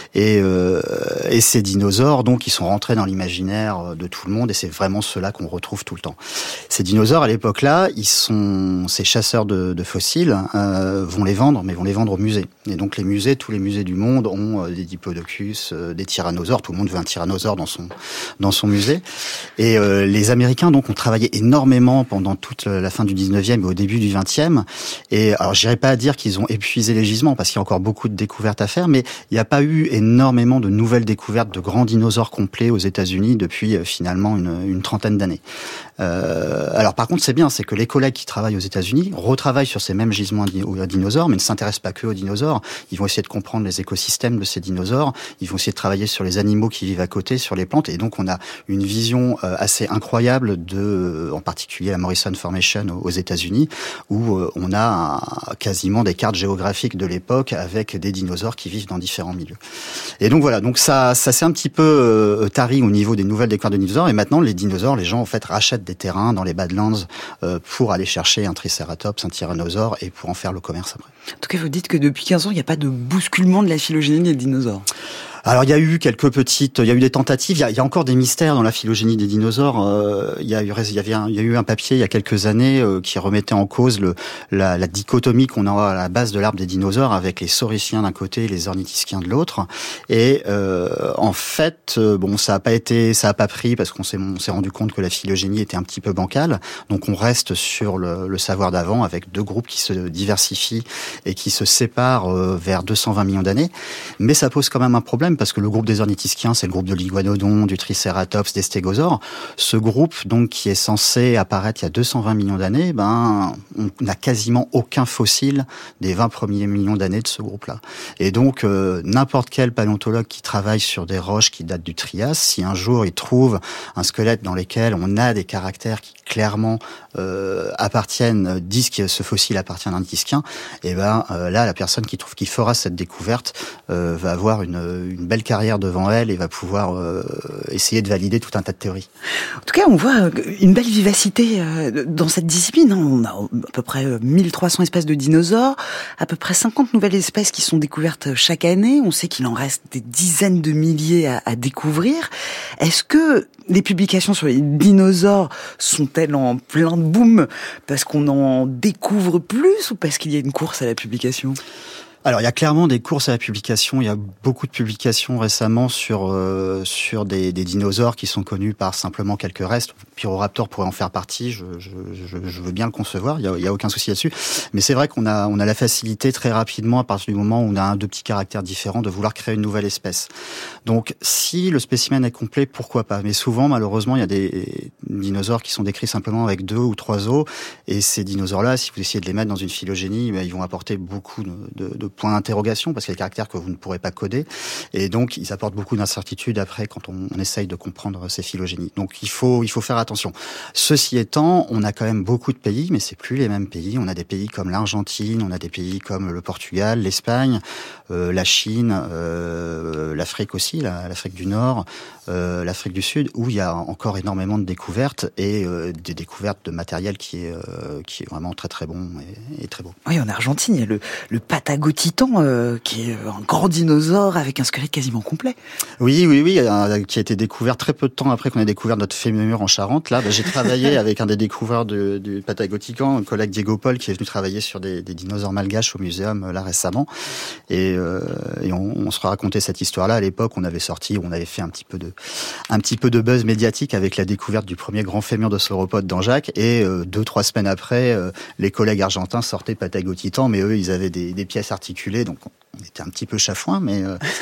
Et ces dinosaures, donc, ils sont rentrés dans l'imaginaire de tout le monde et c'est vraiment ceux-là qu'on retrouve tout le temps. Ces dinosaures, à l'époque-là, ces chasseurs de fossiles vont les vendre, mais vont les vendre au musée. Et donc tous les musées du monde ont des diplodocus, des tyrannosaures. Tout le monde veut un tyrannosaure dans son musée. Et les Américains donc ont travaillé énormément pendant toute la fin du 19e et au début du 20e. Et alors, j'irai pas à dire qu'ils ont épuisé les gisements parce qu'il y a encore beaucoup de découvertes à faire, mais il n'y a pas eu énormément de nouvelles découvertes de grands dinosaures complets aux États-Unis depuis finalement une trentaine d'années. Alors Alors par contre, c'est bien, c'est que les collègues qui travaillent aux États-Unis retravaillent sur ces mêmes gisements aux dinosaures, mais ne s'intéressent pas que aux dinosaures. Ils vont essayer de comprendre les écosystèmes de ces dinosaures. Ils vont essayer de travailler sur les animaux qui vivent à côté, sur les plantes. Et donc on a une vision assez incroyable en particulier la Morrison Formation aux États-Unis, où on a quasiment des cartes géographiques de l'époque avec des dinosaures qui vivent dans différents milieux. Et donc voilà, donc ça s'est un petit peu tari au niveau des nouvelles découvertes de dinosaures. Et maintenant, les dinosaures, les gens en fait rachètent des terrains dans les Badlands pour aller chercher un Triceratops, un Tyrannosaure et pour en faire le commerce après. En tout cas, vous dites que depuis 15 ans, il n'y a pas de bousculement de la phylogénie des dinosaures. Alors il y a eu des tentatives. Il y a encore des mystères dans la phylogénie des dinosaures. Il y a eu un papier il y a quelques années qui remettait en cause la dichotomie qu'on a à la base de l'arbre des dinosaures avec les saurischiens d'un côté et les ornithischiens de l'autre. Et en fait, ça a pas pris parce qu'on s'est rendu compte que la phylogénie était un petit peu bancale. Donc on reste sur le savoir d'avant avec deux groupes qui se diversifient et qui se séparent vers 220 millions d'années. Mais ça pose quand même un problème parce que le groupe des ornithischiens, c'est le groupe de l'iguanodon, du triceratops, des stégosaures. Ce groupe, donc, qui est censé apparaître il y a 220 millions d'années, on n'a quasiment aucun fossile des 20 premiers millions d'années de ce groupe-là. Et donc, n'importe quel paléontologue qui travaille sur des roches qui datent du Trias, si un jour il trouve un squelette dans lequel on a des caractères qui clairement disent que ce fossile appartient à un ornithischien, et là, la personne qui fera cette découverte va avoir une belle carrière devant elle et va pouvoir essayer de valider tout un tas de théories. En tout cas, on voit une belle vivacité dans cette discipline. On a à peu près 1300 espèces de dinosaures, à peu près 50 nouvelles espèces qui sont découvertes chaque année. On sait qu'il en reste des dizaines de milliers à découvrir. Est-ce que les publications sur les dinosaures sont-elles en plein boom parce qu'on en découvre plus ou parce qu'il y a une course à la publication ? Alors, il y a clairement des courses à la publication. Il y a beaucoup de publications récemment sur des dinosaures qui sont connus par simplement quelques restes. Pyroraptor pourrait en faire partie. Je veux bien le concevoir. Il y a aucun souci là-dessus. Mais c'est vrai qu'on a la facilité très rapidement, à partir du moment où on a deux petits caractères différents, de vouloir créer une nouvelle espèce. Donc, si le spécimen est complet, pourquoi pas? Mais souvent, malheureusement, il y a des dinosaures qui sont décrits simplement avec 2 ou 3 os. Et ces dinosaures-là, si vous essayez de les mettre dans une phylogénie, ils vont apporter beaucoup de points d'interrogation parce qu'il y a des caractères que vous ne pourrez pas coder et donc ils apportent beaucoup d'incertitudes après quand on essaye de comprendre ces phylogénies. Donc il faut faire attention. Ceci étant, on a quand même beaucoup de pays, mais c'est plus les mêmes pays. On a des pays comme l'Argentine, on a des pays comme le Portugal, l'Espagne, la Chine, l'Afrique aussi, l'Afrique du Nord, l'Afrique du Sud, où il y a encore énormément de découvertes et des découvertes de matériel qui est vraiment très très bon et très beau. Oui, en Argentine, il y a le Patagotitan qui est un grand dinosaure avec un squelette quasiment complet. Oui, qui a été découvert très peu de temps après qu'on ait découvert notre fémur en Charente. Là, j'ai travaillé avec un des découvreurs du Patagotican, un collègue Diego Paul, qui est venu travailler sur des dinosaures malgaches au muséum là récemment. Et on se racontait cette histoire-là à l'époque. On avait fait un petit peu de buzz médiatique avec la découverte du premier grand fémur de sauropode d'Anjac. Et 2-3 semaines après, les collègues argentins sortaient Patagotitan, mais eux, ils avaient des pièces articulées. Donc on était un petit peu chafouin, mais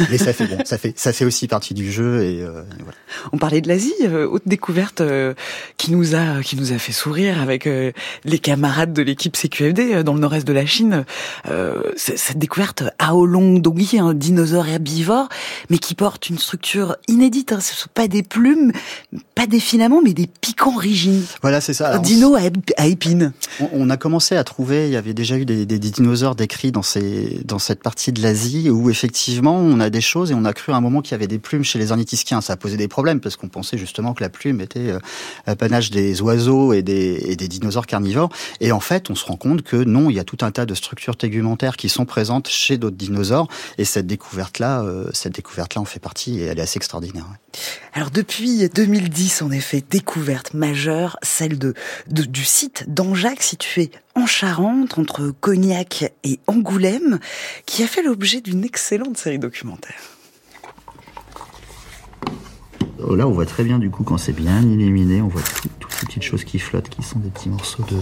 ça fait aussi partie du jeu et voilà. On parlait de l'Asie, haute découverte qui nous a fait sourire avec les camarades de l'équipe CQFD dans le nord-est de la Chine. Cette découverte Aolong Dongi, un dinosaure herbivore, mais qui porte une structure inédite. Ce ne sont pas des plumes, pas des filaments, mais des piquants rigides. Voilà, c'est ça. Un dino à épines. On a commencé à trouver, il y avait déjà eu des dinosaures décrits dans cette partie de l'Asie où effectivement on a des choses et on a cru à un moment qu'il y avait des plumes chez les ornithischiens. Ça a posé des problèmes parce qu'on pensait justement que la plume était l'apanage des oiseaux et des dinosaures carnivores. Et en fait, on se rend compte que non, il y a tout un tas de structures tégumentaires qui sont présentes chez d'autres dinosaures. Et cette découverte-là en fait partie et elle est assez extraordinaire. Ouais. Alors depuis 2010, en effet, découverte majeure, celle du site d'Anjac situé en Charente, entre Cognac et Angoulême, qui a fait l'objet d'une excellente série documentaire. Là, on voit très bien, du coup, quand c'est bien illuminé, on voit toutes ces petites choses qui flottent, qui sont des petits morceaux de...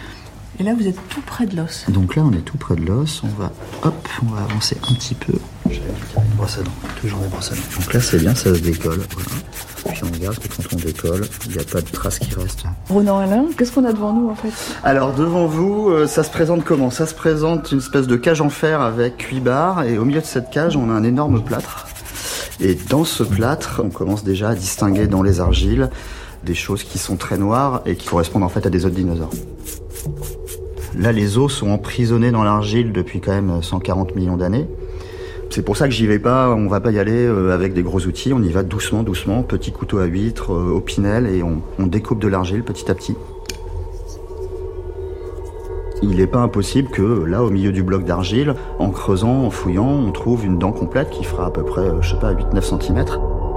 Et là, vous êtes tout près de l'os. Donc là, on est tout près de l'os. On va avancer un petit peu. Je Brosse à dents, toujours des brosses à dents. Donc là c'est bien, ça se décolle, voilà. Puis on regarde que quand on décolle, il n'y a pas de traces qui restent. Ronan Alain, qu'est-ce qu'on a devant nous en fait? Alors devant vous, ça se présente comment? Ça se présente une espèce de cage en fer avec 8 barres, et au milieu de cette cage on a un énorme plâtre. Et dans ce plâtre, on commence déjà à distinguer dans les argiles des choses qui sont très noires et qui correspondent en fait à des os de dinosaures. Là, les os sont emprisonnés dans l'argile depuis quand même 140 millions d'années. C'est pour ça que j'y vais pas, on va pas y aller avec des gros outils, on y va doucement, petit couteau à huître, opinel, et on découpe de l'argile petit à petit. Il n'est pas impossible que là, au milieu du bloc d'argile, en creusant, en fouillant, on trouve une dent complète qui fera à peu près, 8-9 cm.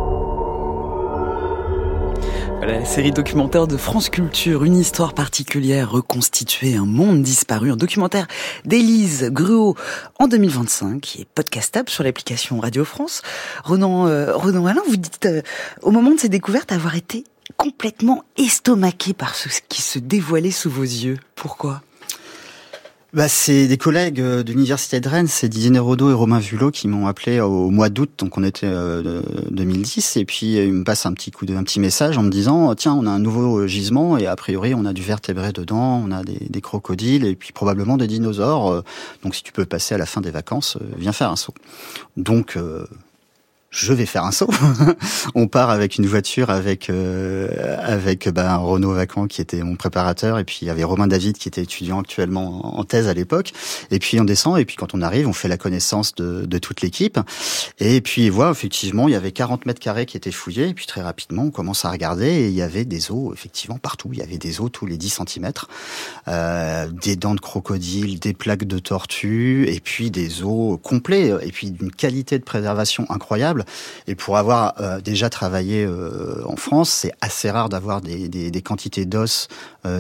La série documentaire de France Culture, une histoire particulière reconstituée, un monde disparu, un documentaire d'Élise Gruau en 2025, qui est podcastable sur l'application Radio France. Ronan Alain, vous dites, au moment de ces découvertes, avoir été complètement estomaqué par ce qui se dévoilait sous vos yeux. Pourquoi ? C'est des collègues de l'université de Rennes, c'est Didier Nérodo et Romain Vulot qui m'ont appelé au mois d'août, donc on était 2010, et puis ils me passent un petit message en me disant tiens, on a un nouveau gisement et a priori on a du vertébré dedans, on a des crocodiles et puis probablement des dinosaures, donc si tu peux passer à la fin des vacances, viens faire un saut. Donc je vais faire un saut. On part avec une voiture avec Renaud Vacan qui était mon préparateur, et puis il y avait Romain David qui était étudiant actuellement en thèse à l'époque, et puis on descend, et puis quand on arrive on fait la connaissance de toute l'équipe, et puis voilà, effectivement il y avait 40 mètres carrés qui étaient fouillés, et puis très rapidement on commence à regarder et il y avait des os effectivement partout, il y avait des os tous les 10 cm, des dents de crocodile, des plaques de tortue, et puis des os complets, et puis d'une qualité de préservation incroyable. Et pour avoir déjà travaillé en France, c'est assez rare d'avoir des quantités d'os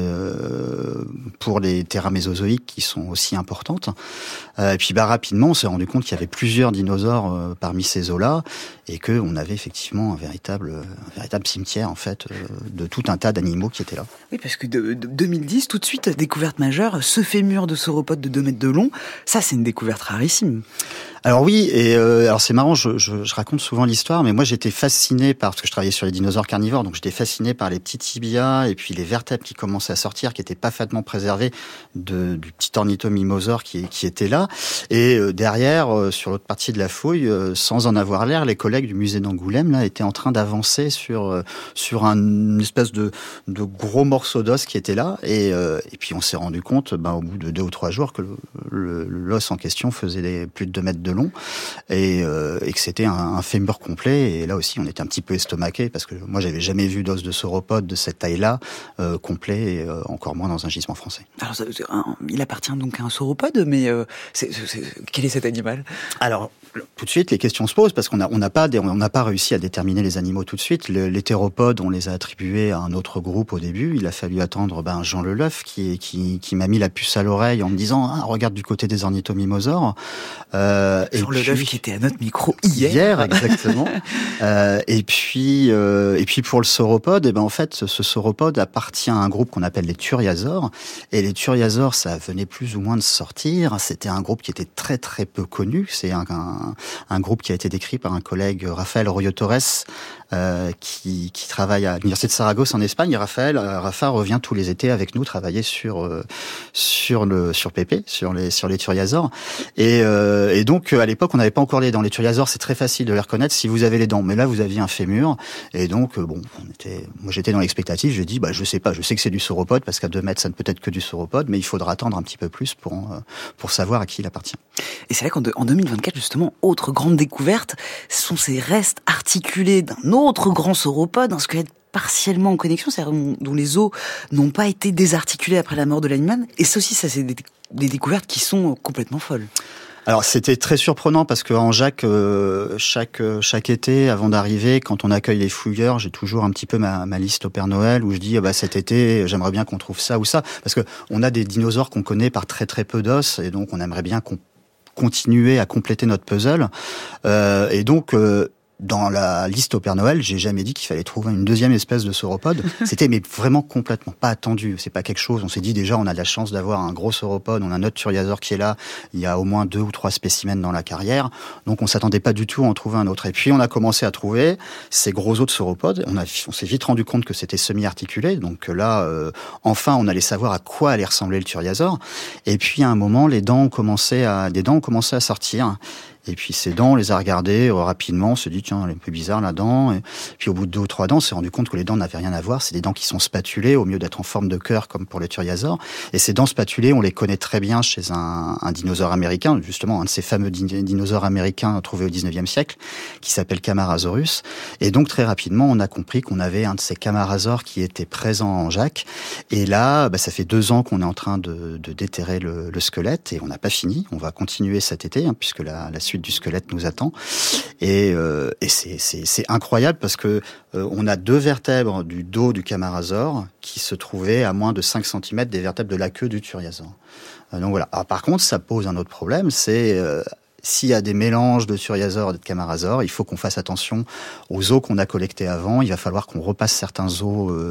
pour les terra mésozoïques qui sont aussi importantes. Et puis rapidement, on s'est rendu compte qu'il y avait plusieurs dinosaures parmi ces os-là, et qu'on avait effectivement un véritable cimetière en fait de tout un tas d'animaux qui étaient là. Oui, parce que de 2010, tout de suite, découverte majeure, ce fémur de sauropodes de 2 mètres de long, ça c'est une découverte rarissime. Alors oui, et alors c'est marrant, je raconte souvent l'histoire, mais moi j'étais fasciné parce que je travaillais sur les dinosaures carnivores, donc j'étais fasciné par les petits tibias et puis les vertèbres qui commençaient à sortir, qui étaient parfaitement préservés du petit ornithomimosaure qui était là. Et derrière, sur l'autre partie de la fouille, sans en avoir l'air, les collègues du musée d'Angoulême là étaient en train d'avancer sur une espèce de gros morceau d'os qui était là. Et puis on s'est rendu compte, au bout de 2 ou 3 jours, que l'os en question faisait plus de 2 mètres de long, et que c'était un fémur complet. Et là aussi on était un petit peu estomaqué parce que moi j'avais jamais vu d'os de sauropode de cette taille-là complet, et encore moins dans un gisement français. Alors il appartient donc à un sauropode, mais quel est cet animal ? Alors tout de suite les questions se posent parce qu'on n'a pas réussi à déterminer les animaux tout de suite. Les théropodes, on les a attribués à un autre groupe au début. Il a fallu attendre Jean Leleuf qui m'a mis la puce à l'oreille en me disant regarde du côté des ornithomimosaures. Jean Leleuf qui était à notre micro hier exactement. Et puis pour le sauropode, en fait ce sauropode appartient à un groupe qu'on appelle les thuriasaures, et les thuriasaures ça venait plus ou moins de sortir. C'était un groupe qui était très très peu connu. C'est un groupe qui a été décrit par un collègue, Rafael Royo Torres, qui travaille à l'université de Saragosse en Espagne. Et Rafa revient tous les étés avec nous travailler sur Pépé, sur les thuriasaures. Et donc à l'époque on n'avait pas encore les dents. Les thuriasaures c'est très facile de les reconnaître si vous avez les dents, mais là vous aviez un fémur, et donc moi j'étais dans l'expectative. Je dis je sais pas, je sais que c'est du sauropode parce qu'à 2 mètres ça ne peut être que du sauropode, mais il faudra attendre un petit peu plus pour savoir à qui il appartient. Et c'est vrai qu'en 2024 justement, autre grande découverte, ce sont ces restes articulés d'un autre grand sauropode, un squelette partiellement en connexion, c'est-à-dire dont les os n'ont pas été désarticulés après la mort de l'animal. Et ça aussi, ça c'est des découvertes qui sont complètement folles. Alors c'était très surprenant parce que en chaque été, avant d'arriver, quand on accueille les fouilleurs, j'ai toujours un petit peu ma liste au Père Noël où je dis cet été j'aimerais bien qu'on trouve ça ou ça, parce que on a des dinosaures qu'on connaît par très très peu d'os, et donc on aimerait bien continuer à compléter notre puzzle. Et donc dans la liste au Père Noël, j'ai jamais dit qu'il fallait trouver une deuxième espèce de sauropode. C'était mais vraiment complètement pas attendu. C'est pas quelque chose. On s'est dit déjà, on a de la chance d'avoir un gros sauropode. On a notre Thuriasor qui est là. Il y a au moins 2 ou 3 spécimens dans la carrière. Donc on s'attendait pas du tout à en trouver un autre. Et puis on a commencé à trouver ces gros autres sauropodes. On s'est vite rendu compte que c'était semi-articulé. Donc là, enfin, on allait savoir à quoi allait ressembler le Thuriasor. Et puis à un moment, des dents ont commencé à sortir. Et puis ces dents, on les a regardées rapidement, on s'est dit tiens, elle est un peu bizarre la dent. Et puis au bout de 2 ou 3 dents, on s'est rendu compte que les dents n'avaient rien à voir. C'est des dents qui sont spatulées au mieux d'être en forme de cœur comme pour le Thuriasor. Et ces dents spatulées, on les connaît très bien chez un dinosaure américain, justement un de ces fameux dinosaures américains trouvés au 19e siècle, qui s'appelle Camarasaurus. Et donc très rapidement, on a compris qu'on avait un de ces Camarasaures qui était présent en Angeac. Et là, ça fait 2 ans qu'on est en train de déterrer le squelette et on n'a pas fini. On va continuer cet été, puisque la suite du squelette nous attend. Et c'est incroyable parce que on a 2 vertèbres du dos du Camarasaure qui se trouvaient à moins de 5 cm des vertèbres de la queue du Thuriasor. Donc voilà. Alors, par contre, ça pose un autre problème, c'est s'il y a des mélanges de Thuriasor et de Camarasaure, il faut qu'on fasse attention aux os qu'on a collectés avant. Il va falloir qu'on repasse certains os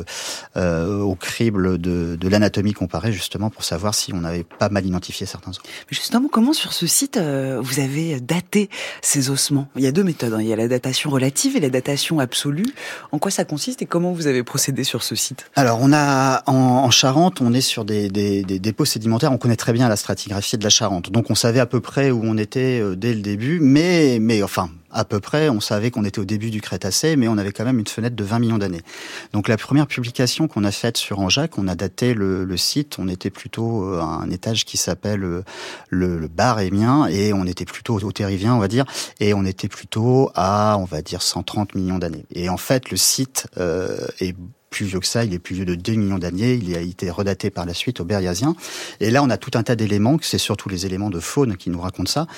au crible de l'anatomie comparée, justement, pour savoir si on n'avait pas mal identifié certains os. Justement, comment sur ce site, vous avez daté ces ossements ? Il y a 2 méthodes. Il y a la datation relative et la datation absolue. En quoi ça consiste et comment vous avez procédé sur ce site ? Alors, on a en Charente, on est sur des dépôts sédimentaires. On connaît très bien la stratigraphie de la Charente. Donc, on savait à peu près où on était dès le début, mais enfin, à peu près, on savait qu'on était au début du Crétacé, mais on avait quand même une fenêtre de 20 millions d'années. Donc la première publication qu'on a faite sur Angeac, on a daté le site, on était plutôt à un étage qui s'appelle le Barémien, et on était plutôt au Terrivien, on va dire, et on était plutôt à, on va dire, 130 millions d'années. Et en fait, le site est plus vieux que ça, il est plus vieux de 2 millions d'années, il a été redaté par la suite au Berriasien. Et là, on a tout un tas d'éléments, c'est surtout les éléments de faune qui nous racontent ça.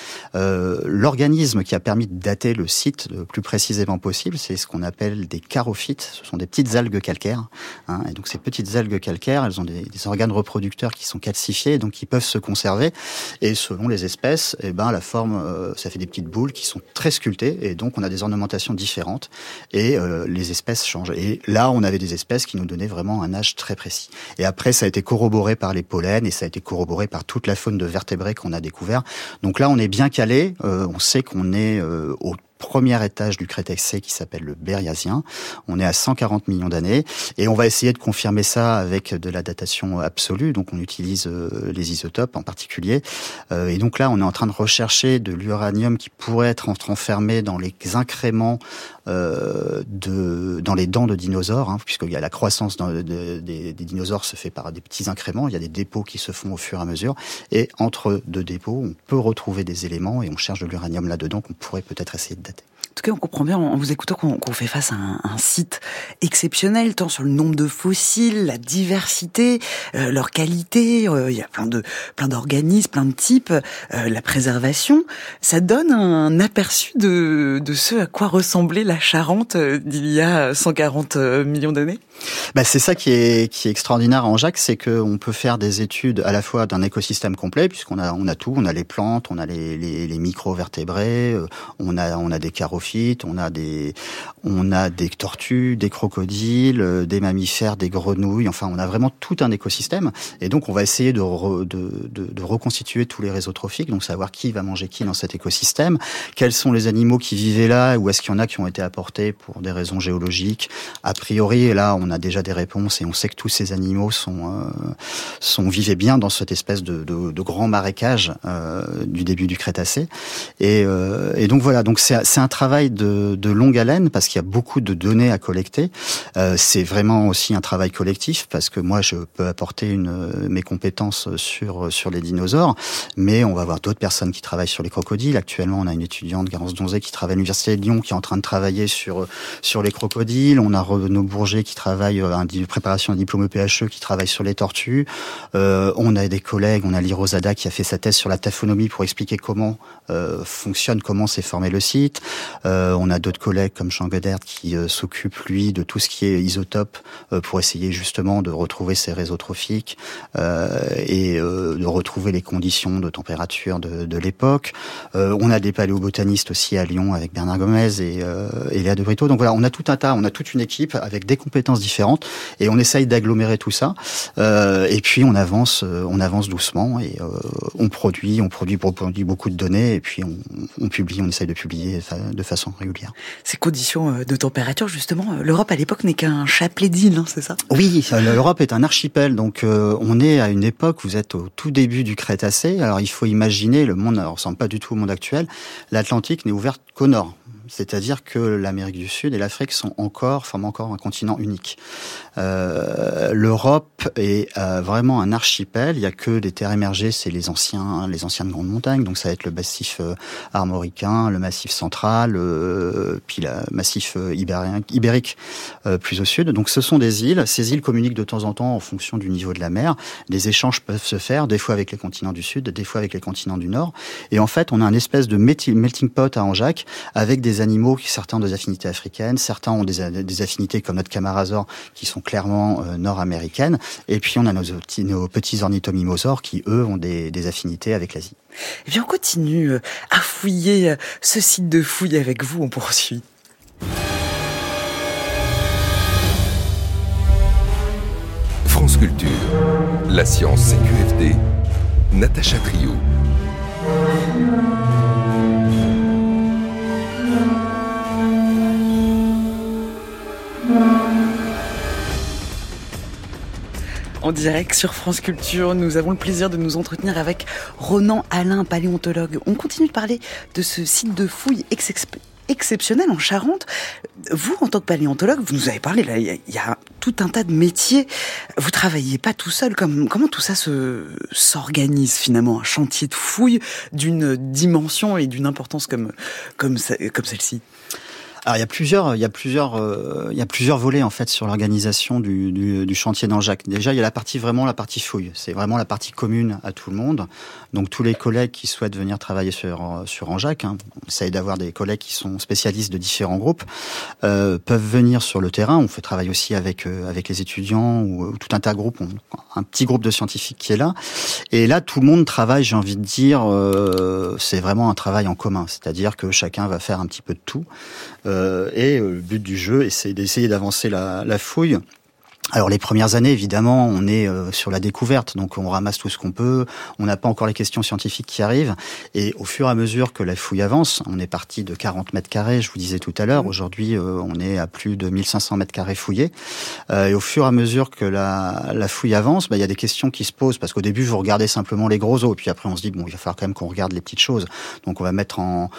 L'organisme qui a permis de dater le site le plus précisément possible, c'est ce qu'on appelle des charophytes. Ce sont des petites algues calcaires. Et donc, ces petites algues calcaires, elles ont des organes reproducteurs qui sont calcifiés, donc qui peuvent se conserver. Et selon les espèces, la forme, ça fait des petites boules qui sont très sculptées. Et donc, on a des ornementations différentes. Et les espèces changent. Et là, on avait des espèces qui nous donnaient vraiment un âge très précis. Et après, ça a été corroboré par les pollens et ça a été corroboré par toute la faune de vertébrés qu'on a découvert. Donc là, on est bien calé. On sait qu'on est au premier étage du Crétacé qui s'appelle le Berriasien. On est à 140 millions d'années et on va essayer de confirmer ça avec de la datation absolue. Donc on utilise les isotopes en particulier. Et donc là, on est en train de rechercher de l'uranium qui pourrait être enfermé dans les incréments dans les dents de dinosaures, puisqu'il y a la croissance des dinosaures se fait par des petits incréments. Il y a des dépôts qui se font au fur et à mesure. Et entre 2 dépôts, on peut retrouver des éléments et on cherche de l'uranium là-dedans qu'on pourrait peut-être essayer de dater. En tout cas, on comprend bien en vous écoutant qu'on fait face à un site exceptionnel, tant sur le nombre de fossiles, la diversité, leur qualité, il y a plein d'organismes, plein de types, la préservation. Ça donne un aperçu de ce à quoi ressemblait la Charente d'il y a 140 millions d'années. C'est ça qui est extraordinaire à Angeac, c'est qu'on peut faire des études à la fois d'un écosystème complet, puisqu'on a tout, on a les plantes, on a les micro-vertébrés, on a des charophytes, on a des tortues, des crocodiles, des mammifères, des grenouilles, enfin on a vraiment tout un écosystème. Et donc on va essayer de reconstituer tous les réseaux trophiques, donc savoir qui va manger qui dans cet écosystème, quels sont les animaux qui vivaient là, ou est-ce qu'il y en a qui ont été apportés pour des raisons géologiques. A priori, là on a déjà des réponses et on sait que tous ces animaux vivaient bien dans cette espèce de grand marécage du début du Crétacé. Et donc voilà, donc c'est un travail de longue haleine parce qu'il y a beaucoup de données à collecter. C'est vraiment aussi un travail collectif parce que moi je peux apporter mes compétences sur les dinosaures, mais on va avoir d'autres personnes qui travaillent sur les crocodiles. Actuellement, on a une étudiante, Garance Donzé, qui travaille à l'Université de Lyon, qui est en train de travailler sur les crocodiles. On a Renaud Bourget qui travaille préparation d'un diplôme EPHE qui travaille sur les tortues. On a des collègues, on a Lirosada qui a fait sa thèse sur la taphonomie pour expliquer comment s'est formé le site. découverte. On a d'autres collègues comme Jean Godert qui s'occupe, lui, de tout ce qui est isotope pour essayer justement de retrouver ces réseaux trophiques et de retrouver les conditions de température de l'époque. On a des paléobotanistes aussi à Lyon avec Bernard Gomez et Léa de Brito. Donc voilà, on a tout un tas, on a toute une équipe avec des compétences différentes et on essaye d'agglomérer tout ça. Et puis on avance doucement et on produit beaucoup de données et puis on essaye de publier de façon régulière. Ces conditions de température, justement, l'Europe à l'époque n'est qu'un chapelet d'îles, hein, c'est ça ? Oui, l'Europe est un archipel, donc on est à une époque, vous êtes au tout début du Crétacé, alors il faut imaginer, le monde ne ressemble pas du tout au monde actuel, l'Atlantique n'est ouvert qu'au nord. C'est-à-dire que l'Amérique du Sud et l'Afrique forment encore un continent unique. L'Europe est vraiment un archipel. Il y a que des terres émergées, c'est les anciennes grandes montagnes. Donc ça va être le massif armoricain, le massif central, puis le massif ibérique plus au sud. Donc ce sont des îles. Ces îles communiquent de temps en temps en fonction du niveau de la mer. Des échanges peuvent se faire, des fois avec les continents du sud, des fois avec les continents du nord. Et en fait, on a un espèce de melting pot à Anjac avec des animaux qui certains ont des affinités africaines, certains ont des affinités comme notre Camarasaure qui sont clairement nord-américaines, et puis on a nos petits ornithomimosaures qui eux ont des affinités avec l'Asie. Et bien on continue à fouiller ce site de fouille avec vous, on poursuit. France Culture, la science CQFD, Natacha Trio. En direct sur France Culture, nous avons le plaisir de nous entretenir avec Ronan Alain, paléontologue. On continue de parler de ce site de fouille exceptionnel en Charente. Vous, en tant que paléontologue, vous nous avez parlé, là, il y a tout un tas de métiers. Vous travaillez pas tout seul. Comment tout ça s'organise finalement, un chantier de fouille d'une dimension et d'une importance comme celle-ci? Alors il y a plusieurs volets en fait sur l'organisation du chantier d'Anjac. Déjà il y a la partie fouille, c'est vraiment la partie commune à tout le monde. Donc tous les collègues qui souhaitent venir travailler sur Anjac, on essaye d'avoir des collègues qui sont spécialistes de différents groupes, peuvent venir sur le terrain. On fait travailler aussi avec les étudiants ou tout un tas de groupes, un petit groupe de scientifiques qui est là. Et là tout le monde travaille, j'ai envie de dire, c'est vraiment un travail en commun, c'est-à-dire que chacun va faire un petit peu de tout. Et le but du jeu, c'est d'essayer d'avancer la fouille. Alors les premières années, évidemment, on est sur la découverte, donc on ramasse tout ce qu'on peut, on n'a pas encore les questions scientifiques qui arrivent, et au fur et à mesure que la fouille avance, on est parti de 40 mètres carrés, je vous disais tout à l'heure, aujourd'hui on est à plus de 1500 mètres carrés fouillés, et au fur et à mesure que la fouille avance, il y a des questions qui se posent, parce qu'au début vous regardez simplement les gros os, et puis après on se dit, il va falloir quand même qu'on regarde les petites choses, donc on va mettre en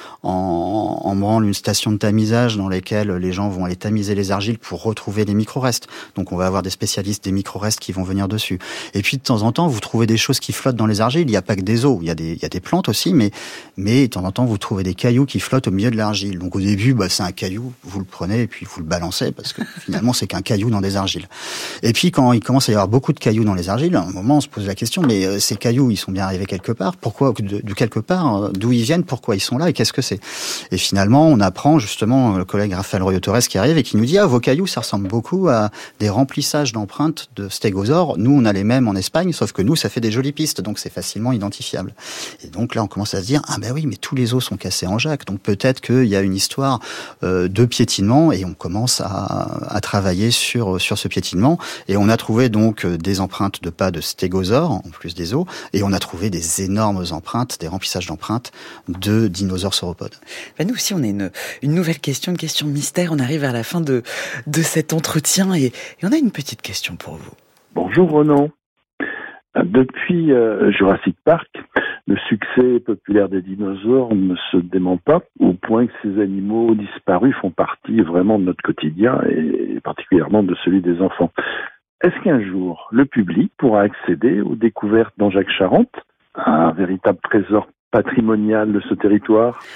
branle une station de tamisage dans laquelle les gens vont aller tamiser les argiles pour retrouver les micro-restes, donc on va avoir des spécialistes des micro-restes qui vont venir dessus. Et puis de temps en temps, vous trouvez des choses qui flottent dans les argiles. Il n'y a pas que des os, il y a des plantes aussi, mais de temps en temps, vous trouvez des cailloux qui flottent au milieu de l'argile. Donc au début, c'est un caillou, vous le prenez et puis vous le balancez parce que finalement, c'est qu'un caillou dans des argiles. Et puis quand il commence à y avoir beaucoup de cailloux dans les argiles, à un moment, on se pose la question, mais ces cailloux, ils sont bien arrivés quelque part. Pourquoi, de quelque part, d'où ils viennent, pourquoi ils sont là et qu'est-ce que c'est? Et finalement, on apprend justement, le collègue Raphaël Royo-Torres qui arrive et qui nous dit, vos cailloux, ça ressemble beaucoup à des remplissages d'empreintes de stégosaures. Nous, on a les mêmes en Espagne, sauf que nous, ça fait des jolies pistes, donc c'est facilement identifiable. Et donc là, on commence à se dire, oui, mais tous les os sont cassés en Anjac, donc peut-être qu'il y a une histoire de piétinement, et on commence à travailler sur ce piétinement. Et on a trouvé donc des empreintes de pas de stégosaures, en plus des os, et on a trouvé des énormes empreintes, des remplissages d'empreintes de dinosaures sauropodes. Nous aussi, on a une nouvelle question, une question mystère. On arrive vers la fin de cet entretien, et on a une petite question pour vous. Bonjour Ronan. Depuis Jurassic Park, le succès populaire des dinosaures ne se dément pas, au point que ces animaux disparus font partie vraiment de notre quotidien et particulièrement de celui des enfants. Est-ce qu'un jour, le public pourra accéder aux découvertes d'Anjac-Charente, un véritable trésor patrimonial de ce territoire ?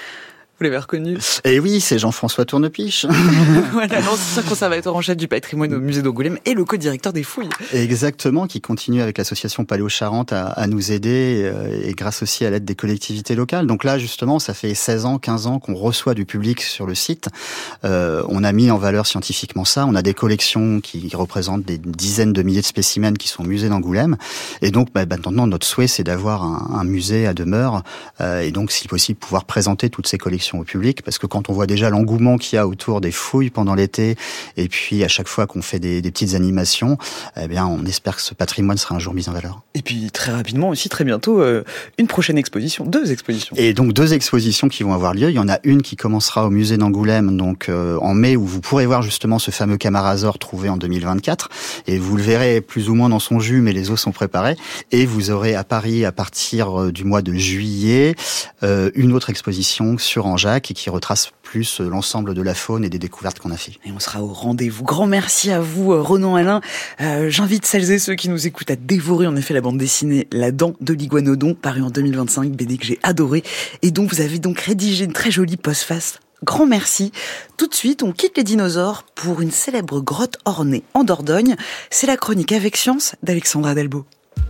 Vous l'avez reconnu? Et oui, c'est Jean-François Tournepiche. Voilà, l'ancien conservateur en chef du patrimoine au musée d'Angoulême et le co-directeur des fouilles. Exactement, qui continue avec l'association Paléo-Charente à nous aider et grâce aussi à l'aide des collectivités locales. Donc là, justement, ça fait 16 ans, 15 ans qu'on reçoit du public sur le site. On a mis en valeur scientifiquement ça. On a des collections qui représentent des dizaines de milliers de spécimens qui sont au musée d'Angoulême. Et donc, maintenant, notre souhait, c'est d'avoir un musée à demeure et donc, si possible, pouvoir présenter toutes ces collections au public, parce que quand on voit déjà l'engouement qu'il y a autour des fouilles pendant l'été, et puis à chaque fois qu'on fait des petites animations, eh bien, on espère que ce patrimoine sera un jour mis en valeur. Et puis très rapidement aussi, très bientôt, une prochaine exposition, 2 expositions. Et donc 2 expositions qui vont avoir lieu. Il y en a une qui commencera au musée d'Angoulême, donc en mai, où vous pourrez voir justement ce fameux Camarasaure trouvé en 2024, et vous le verrez plus ou moins dans son jus, mais les os sont préparés. Et vous aurez à Paris, à partir du mois de juillet, une autre exposition sur Angeac et qui retrace plus l'ensemble de la faune et des découvertes qu'on a fait. Et on sera au rendez-vous. Grand merci à vous, Ronan Alain. J'invite celles et ceux qui nous écoutent à dévorer en effet la bande dessinée La Dent de l'Iguanodon, parue en 2025, BD que j'ai adoré et dont vous avez donc rédigé une très jolie postface. Grand merci. Tout de suite, on quitte les dinosaures pour une célèbre grotte ornée en Dordogne. C'est la chronique Avec Science d'Alexandra Delbo.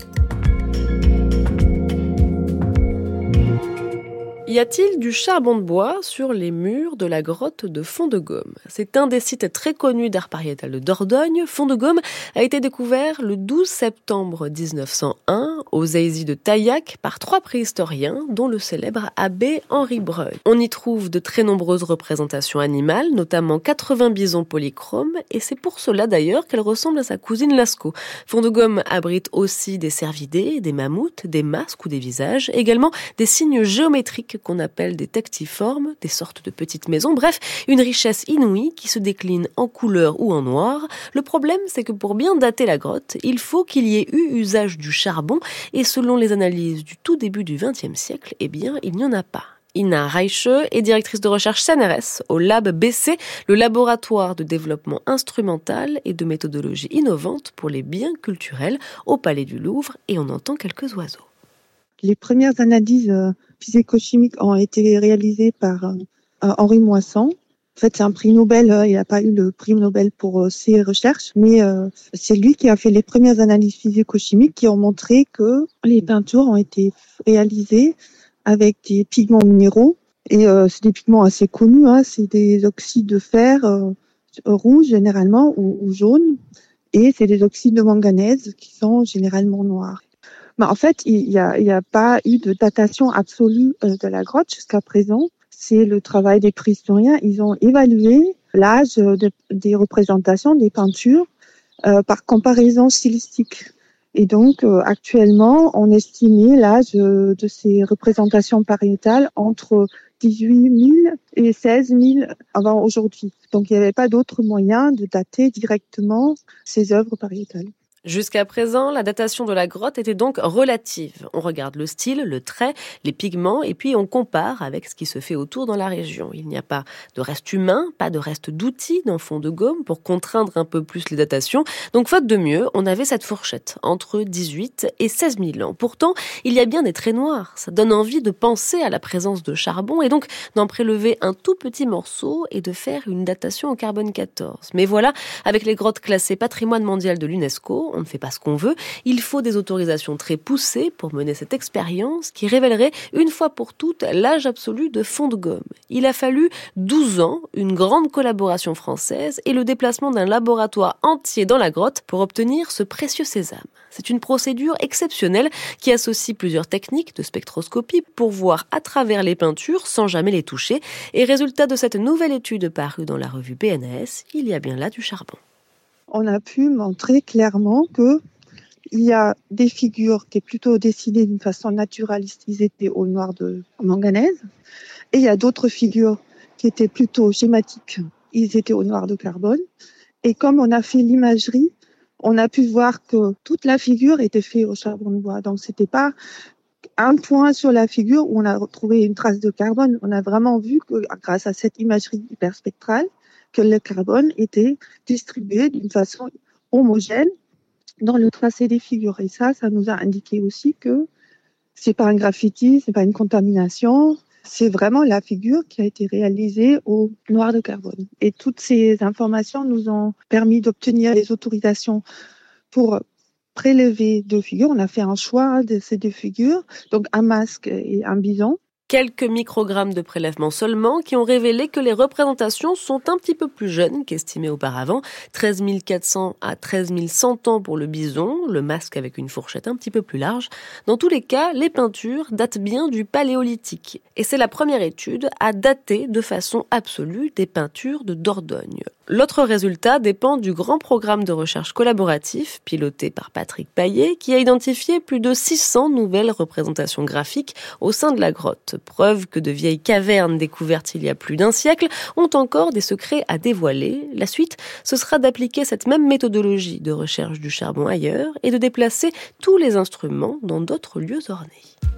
Y a-t-il du charbon de bois sur les murs de la grotte de Fond-de-Gaume ? C'est un des sites très connus d'art pariétal de Dordogne. Fond-de-Gaume a été découvert le 12 septembre 1901 aux Aisies de Taillac par 3 préhistoriens, dont le célèbre abbé Henri Breuil. On y trouve de très nombreuses représentations animales, notamment 80 bisons polychromes, et c'est pour cela d'ailleurs qu'elle ressemble à sa cousine Lascaux. Fond-de-Gaume abrite aussi des cervidés, des mammouths, des masques ou des visages, également des signes géométriques qu'on appelle des tectiformes, des sortes de petites maisons, bref, une richesse inouïe qui se décline en couleur ou en noir. Le problème, c'est que pour bien dater la grotte, il faut qu'il y ait eu usage du charbon, et selon les analyses du tout début du XXe siècle, eh bien, il n'y en a pas. Ina Reiche est directrice de recherche CNRS au Lab BC, le laboratoire de développement instrumental et de méthodologie innovante pour les biens culturels au Palais du Louvre, et on entend quelques oiseaux. Les premières analyses physico-chimiques ont été réalisées par Henri Moissan. En fait, c'est un prix Nobel. Il n'a pas eu le prix Nobel pour ses recherches, mais c'est lui qui a fait les premières analyses physico-chimiques qui ont montré que les peintures ont été réalisées avec des pigments minéraux. Et c'est des pigments assez connus. C'est des oxydes de fer rouges généralement ou jaunes. Et c'est des oxydes de manganèse qui sont généralement noirs. En fait, il y a pas eu de datation absolue de la grotte jusqu'à présent. C'est le travail des préhistoriens. Ils ont évalué l'âge des représentations, des peintures, par comparaison stylistique. Et donc, actuellement, on estimait l'âge de ces représentations pariétales entre 18 000 et 16 000 avant aujourd'hui. Donc, il n'y avait pas d'autre moyen de dater directement ces œuvres pariétales. Jusqu'à présent, la datation de la grotte était donc relative. On regarde le style, le trait, les pigments, et puis on compare avec ce qui se fait autour dans la région. Il n'y a pas de reste humain, pas de reste d'outils dans Fond-de-Gaume pour contraindre un peu plus les datations. Donc, faute de mieux, on avait cette fourchette entre 18 et 16 000 ans. Pourtant, il y a bien des traits noirs. Ça donne envie de penser à la présence de charbon et donc d'en prélever un tout petit morceau et de faire une datation au carbone 14. Mais voilà, avec les grottes classées patrimoine mondial de l'UNESCO, on ne fait pas ce qu'on veut. Il faut des autorisations très poussées pour mener cette expérience qui révélerait une fois pour toutes l'âge absolu de Fond-de-Gaume. Il a fallu 12 ans, une grande collaboration française et le déplacement d'un laboratoire entier dans la grotte pour obtenir ce précieux sésame. C'est une procédure exceptionnelle qui associe plusieurs techniques de spectroscopie pour voir à travers les peintures sans jamais les toucher. Et résultat de cette nouvelle étude parue dans la revue PNAS, il y a bien là du charbon. On a pu montrer clairement que il y a des figures qui étaient plutôt dessinées d'une façon naturaliste, ils étaient au noir de manganèse, et il y a d'autres figures qui étaient plutôt schématiques, ils étaient au noir de carbone. Et comme on a fait l'imagerie, on a pu voir que toute la figure était faite au charbon de bois. Donc c'était pas un point sur la figure où on a retrouvé une trace de carbone. On a vraiment vu que grâce à cette imagerie hyperspectrale, que le carbone était distribué d'une façon homogène dans le tracé des figures. Et ça nous a indiqué aussi que c'est pas un graffiti, c'est pas une contamination, c'est vraiment la figure qui a été réalisée au noir de carbone. Et toutes ces informations nous ont permis d'obtenir les autorisations pour prélever 2 figures. On a fait un choix de ces 2 figures, donc un masque et un bison. Quelques microgrammes de prélèvement seulement qui ont révélé que les représentations sont un petit peu plus jeunes qu'estimé auparavant. 13 400 à 13 100 ans pour le bison, le masque avec une fourchette un petit peu plus large. Dans tous les cas, les peintures datent bien du Paléolithique. Et c'est la première étude à dater de façon absolue des peintures de Dordogne. L'autre résultat dépend du grand programme de recherche collaboratif piloté par Patrick Paillet qui a identifié plus de 600 nouvelles représentations graphiques au sein de la grotte. Preuve que de vieilles cavernes découvertes il y a plus d'un siècle ont encore des secrets à dévoiler. La suite, ce sera d'appliquer cette même méthodologie de recherche du charbon ailleurs et de déplacer tous les instruments dans d'autres lieux ornés.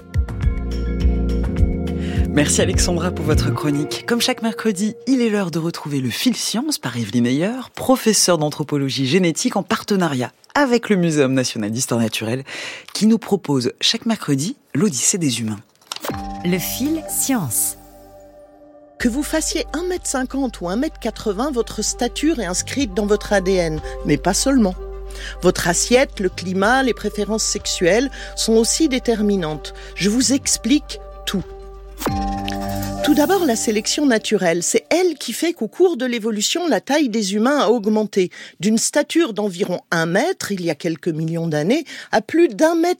Merci Alexandra pour votre chronique. Comme chaque mercredi, il est l'heure de retrouver le Fil Science par Evelyne Ayer, professeure d'anthropologie génétique en partenariat avec le Muséum national d'histoire naturelle, qui nous propose chaque mercredi l'Odyssée des humains. Le Fil Science. Que vous fassiez 1m50 ou 1m80, votre stature est inscrite dans votre ADN, mais pas seulement. Votre assiette, le climat, les préférences sexuelles sont aussi déterminantes. Je vous explique tout. Tout d'abord, la sélection naturelle. C'est elle qui fait qu'au cours de l'évolution, la taille des humains a augmenté. D'une stature d'environ 1 mètre, il y a quelques millions d'années, à plus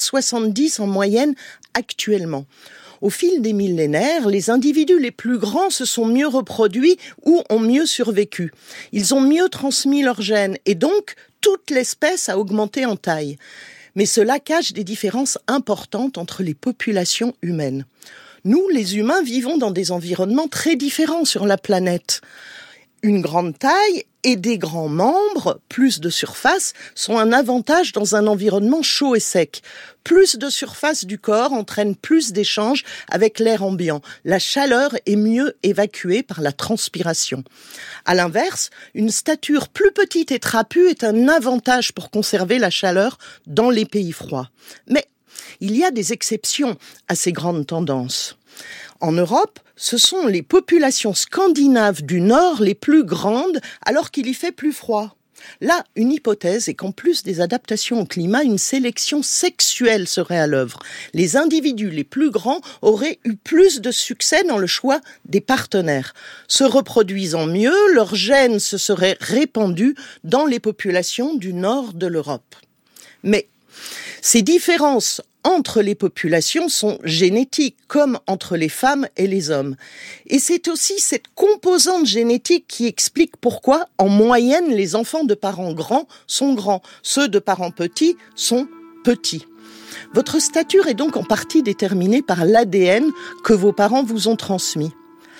d'1m70 en moyenne actuellement. Au fil des millénaires, les individus les plus grands se sont mieux reproduits ou ont mieux survécu. Ils ont mieux transmis leurs gènes et donc toute l'espèce a augmenté en taille. Mais cela cache des différences importantes entre les populations humaines. Nous, les humains, vivons dans des environnements très différents sur la planète. Une grande taille et des grands membres, plus de surface, sont un avantage dans un environnement chaud et sec. Plus de surface du corps entraîne plus d'échanges avec l'air ambiant. La chaleur est mieux évacuée par la transpiration. À l'inverse, une stature plus petite et trapue est un avantage pour conserver la chaleur dans les pays froids. Mais il y a des exceptions à ces grandes tendances. En Europe, ce sont les populations scandinaves du Nord les plus grandes alors qu'il y fait plus froid. Là, une hypothèse est qu'en plus des adaptations au climat, une sélection sexuelle serait à l'œuvre. Les individus les plus grands auraient eu plus de succès dans le choix des partenaires. Se reproduisant mieux, leurs gènes se seraient répandus dans les populations du Nord de l'Europe. Mais ces différences entre les populations sont génétiques, comme entre les femmes et les hommes. Et c'est aussi cette composante génétique qui explique pourquoi, en moyenne, les enfants de parents grands sont grands, ceux de parents petits sont petits. Votre stature est donc en partie déterminée par l'ADN que vos parents vous ont transmis.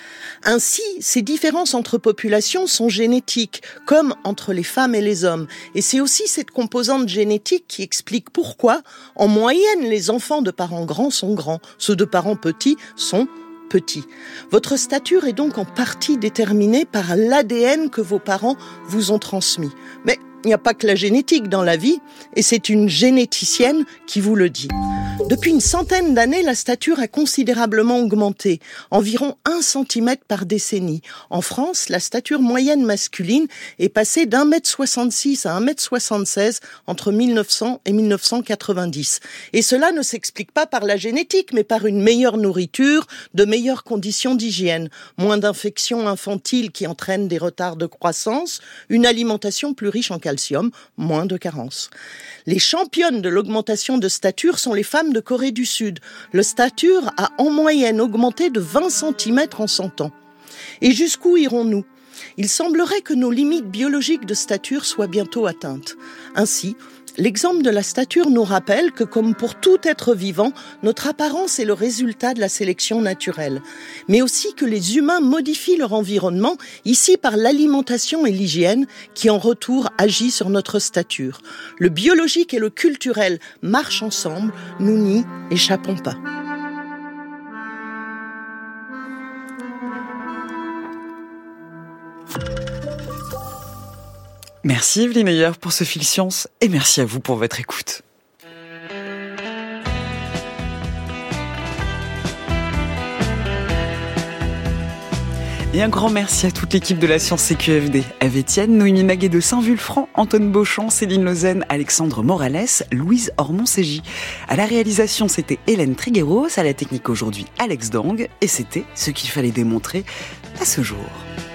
Ainsi, ces différences entre populations sont génétiques, comme entre les femmes et les hommes. Et c'est aussi cette composante génétique qui explique pourquoi, en moyenne, les enfants de parents grands sont grands, ceux de parents petits sont petits. Votre stature est donc en partie déterminée par l'ADN que vos parents vous ont transmis. Mais il n'y a pas que la génétique dans la vie, et c'est une généticienne qui vous le dit. Depuis une centaine d'années, la stature a considérablement augmenté, environ 1 cm par décennie. En France, la stature moyenne masculine est passée d'1m66 à 1m76 entre 1900 et 1990. Et cela ne s'explique pas par la génétique, mais par une meilleure nourriture, de meilleures conditions d'hygiène, moins d'infections infantiles qui entraînent des retards de croissance, une alimentation plus riche en calcium, moins de carences. Les championnes de l'augmentation de stature sont les femmes de Corée du Sud. Le stature a en moyenne augmenté de 20 cm en 100 ans. Et jusqu'où irons-nous ? Il semblerait que nos limites biologiques de stature soient bientôt atteintes. Ainsi, l'exemple de la stature nous rappelle que, comme pour tout être vivant, notre apparence est le résultat de la sélection naturelle. Mais aussi que les humains modifient leur environnement, ici par l'alimentation et l'hygiène, qui en retour agit sur notre stature. Le biologique et le culturel marchent ensemble, nous n'y échappons pas. Merci Evelyne Ayer pour ce Fil Science et merci à vous pour votre écoute. Et un grand merci à toute l'équipe de la Science CQFD. Eve Etienne, Noémie Maguet de Saint-Vulfranc, Antoine Beauchamp, Céline Lausanne, Alexandre Morales, Louise Ormond-Ségy. À la réalisation, c'était Hélène Trigueros, à la technique aujourd'hui, Alex Dang. Et c'était ce qu'il fallait démontrer à ce jour.